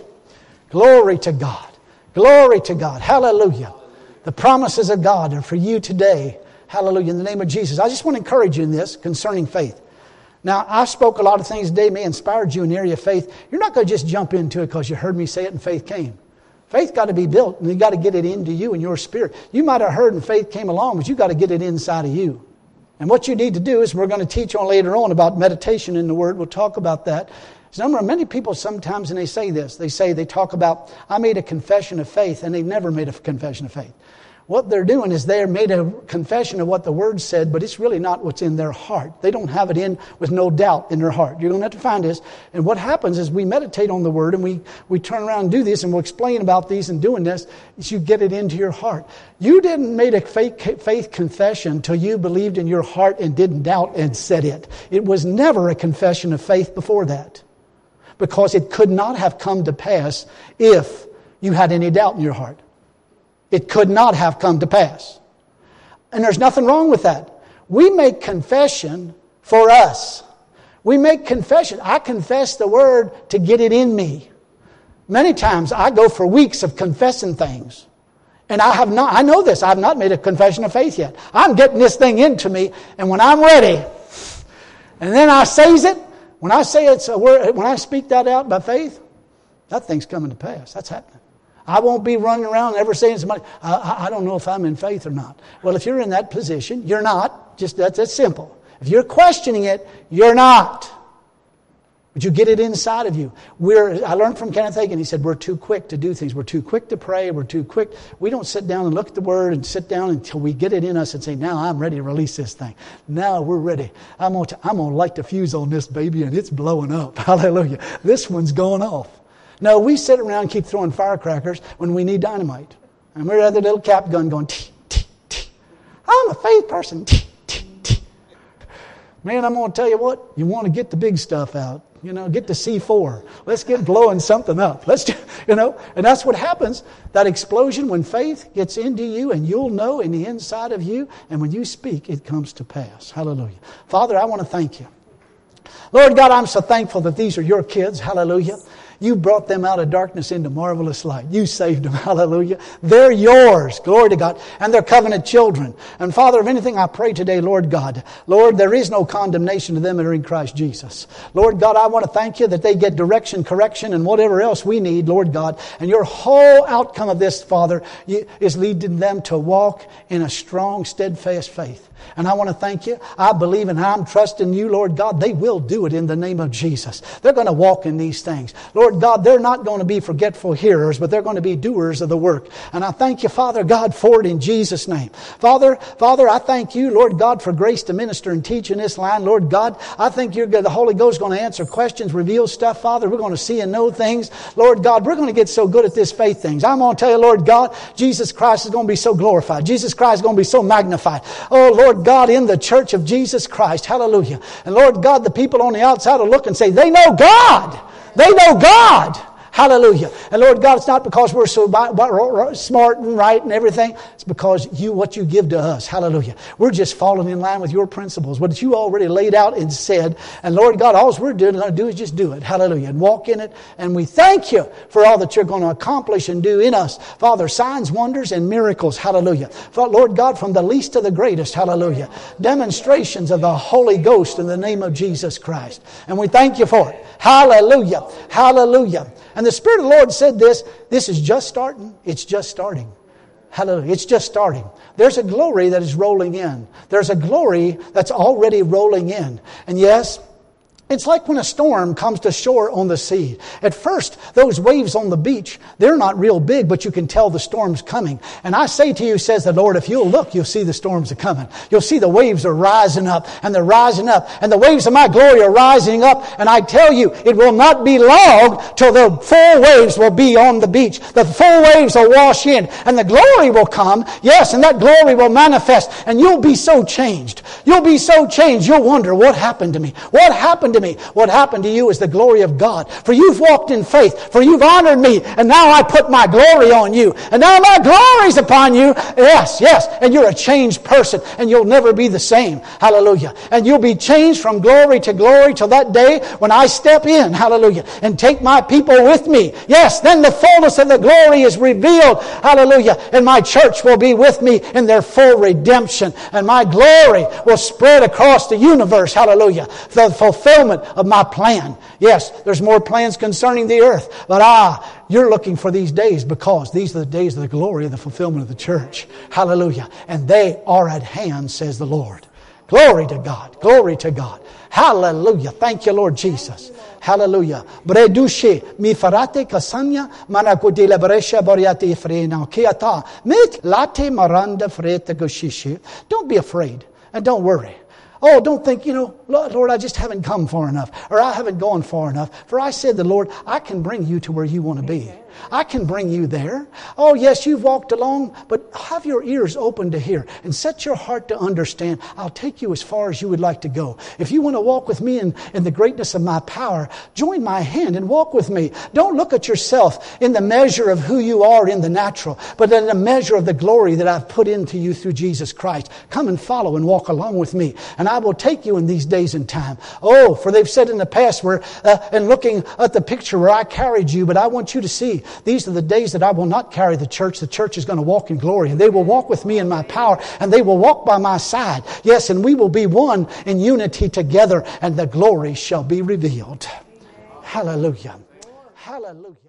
Glory to God. Glory to God. Hallelujah. The promises of God are for you today. Hallelujah. In the name of Jesus. I just want to encourage you in this concerning faith. Now, I spoke a lot of things today may inspired you in the area of faith. You're not going to just jump into it because you heard me say it and faith came. Faith got to be built, and you got to get it into you and your spirit. You might have heard and faith came along, but you got to get it inside of you. And what you need to do is we're going to teach on later on about meditation in the Word. We'll talk about that. There's a number of many people sometimes, and they say this. They say, they talk about, I made a confession of faith, and they've never made a confession of faith. What they're doing is they're made a confession of what the Word said, but it's really not what's in their heart. They don't have it in with no doubt in their heart. You're going to have to find this. And what happens is we meditate on the Word, and we, we turn around and do this, and we'll explain about these and doing this, is you get it into your heart. You didn't make a faith, faith confession until you believed in your heart and didn't doubt and said it. It was never a confession of faith before that. Because it could not have come to pass if you had any doubt in your heart. It could not have come to pass. And there's nothing wrong with that. We make confession for us. We make confession. I confess the Word to get it in me. Many times I go for weeks of confessing things. And I have not, I know this, I have not made a confession of faith yet. I'm getting this thing into me, and when I'm ready, and then I says it, when I say it's a word, when I speak that out by faith, that thing's coming to pass. That's happening. I won't be running around ever saying to somebody, I, I don't know if I'm in faith or not. Well, if you're in that position, you're not. Just that's, that's simple. If you're questioning it, you're not. But you get it inside of you. We're, I learned from Kenneth Hagin, he said, we're too quick to do things. We're too quick to pray. We're too quick. We don't sit down and look at the Word and sit down until we get it in us and say, now I'm ready to release this thing. Now we're ready. I'm going to, I'm going to light the fuse on this baby, and it's blowing up. Hallelujah. This one's going off. No, we sit around and keep throwing firecrackers when we need dynamite. And we're at the little cap gun going, tee, tee, tee. I'm a faith person. Tee, tee, tee. Man, I'm going to tell you what, you want to get the big stuff out. You know, get to C four. Let's get blowing something up. Let's do, you know, and that's what happens. That explosion when faith gets into you, and you'll know in the inside of you, and when you speak, it comes to pass. Hallelujah. Father, I want to thank you. Lord God, I'm so thankful that these are your kids. Hallelujah. You brought them out of darkness into marvelous light. You saved them. Hallelujah. They're yours. Glory to God. And they're covenant children. And Father, if anything I pray today, Lord God, Lord, there is no condemnation to them that are in Christ Jesus. Lord God, I want to thank you that they get direction, correction, and whatever else we need, Lord God. And your whole outcome of this, Father, is leading them to walk in a strong, steadfast faith. And I want to thank you. I believe and I'm trusting you, Lord God. They will do it in the name of Jesus. They're going to walk in these things. Lord God, they're not going to be forgetful hearers, but they're going to be doers of the work. And I thank you, Father God, for it in Jesus' name. Father, Father, I thank you, Lord God, for grace to minister and teach in this line. Lord God, I think you're good. The Holy Ghost is going to answer questions, reveal stuff, Father. We're going to see and know things. Lord God, we're going to get so good at this faith things. I'm going to tell you, Lord God, Jesus Christ is going to be so glorified. Jesus Christ is going to be so magnified. Oh, Lord God, in the church of Jesus Christ. Hallelujah. And Lord God, the people on the outside will look and say, they know God. They know God. Hallelujah. And Lord God, it's not because we're so smart and right and everything. It's because you, what you give to us. Hallelujah. We're just falling in line with your principles. What you already laid out and said. And Lord God, all we're doing to do is just do it. Hallelujah. And walk in it. And we thank you for all that you're going to accomplish and do in us. Father, signs, wonders, and miracles. Hallelujah. Lord God, from the least to the greatest. Hallelujah. Demonstrations of the Holy Ghost in the name of Jesus Christ. And we thank you for it. Hallelujah. Hallelujah. And the Spirit of the Lord said this, this is just starting. It's just starting. Hallelujah. It's just starting. There's a glory that is rolling in. There's a glory that's already rolling in. And yes, it's like when a storm comes to shore on the sea. At first, those waves on the beach, they're not real big, but you can tell the storm's coming. And I say to you, says the Lord, if you'll look, you'll see the storms are coming. You'll see the waves are rising up, and they're rising up, and the waves of my glory are rising up. And I tell you, it will not be long till the full waves will be on the beach. The full waves will wash in, and the glory will come. Yes, and that glory will manifest, and you'll be so changed. You'll be so changed, you'll wonder, what happened to me? What happened to me? What happened to you is the glory of God. For you've walked in faith. For you've honored me. And now I put my glory on you. And now my glory's upon you. Yes, yes. And you're a changed person. And you'll never be the same. Hallelujah. And you'll be changed from glory to glory till that day when I step in. Hallelujah. And take my people with me. Yes, then the fullness of the glory is revealed. Hallelujah. And my church will be with me in their full redemption. And my glory will spread across the universe. Hallelujah. The fulfillment of my plan. Yes, there's more plans concerning the earth. But ah, you're looking for these days because these are the days of the glory of the fulfillment of the church. Hallelujah. And they are at hand, says the Lord. Glory to God. Glory to God. Hallelujah. Thank you, Lord Jesus. Hallelujah. Bredushe mi farate kasanya manakuti lebresha boriate frena kiata mit late maranda frete goshishi. Don't be afraid and don't worry. Oh, don't think, you know, Lord, I just haven't come far enough, or I haven't gone far enough. For I said to the Lord, I can bring you to where you want to be. I can bring you there. Oh, yes, you've walked along, but have your ears open to hear and set your heart to understand. I'll take you as far as you would like to go. If you want to walk with me in, in the greatness of my power, join my hand and walk with me. Don't look at yourself in the measure of who you are in the natural, but in the measure of the glory that I've put into you through Jesus Christ. Come and follow and walk along with me, and I will take you in these days and time. Oh, for they've said in the past, where uh, and looking at the picture where I carried you, but I want you to see, these are the days that I will not carry the church. The church is going to walk in glory, and they will walk with me in my power, and they will walk by my side. Yes, and we will be one in unity together, and the glory shall be revealed. Hallelujah. Hallelujah.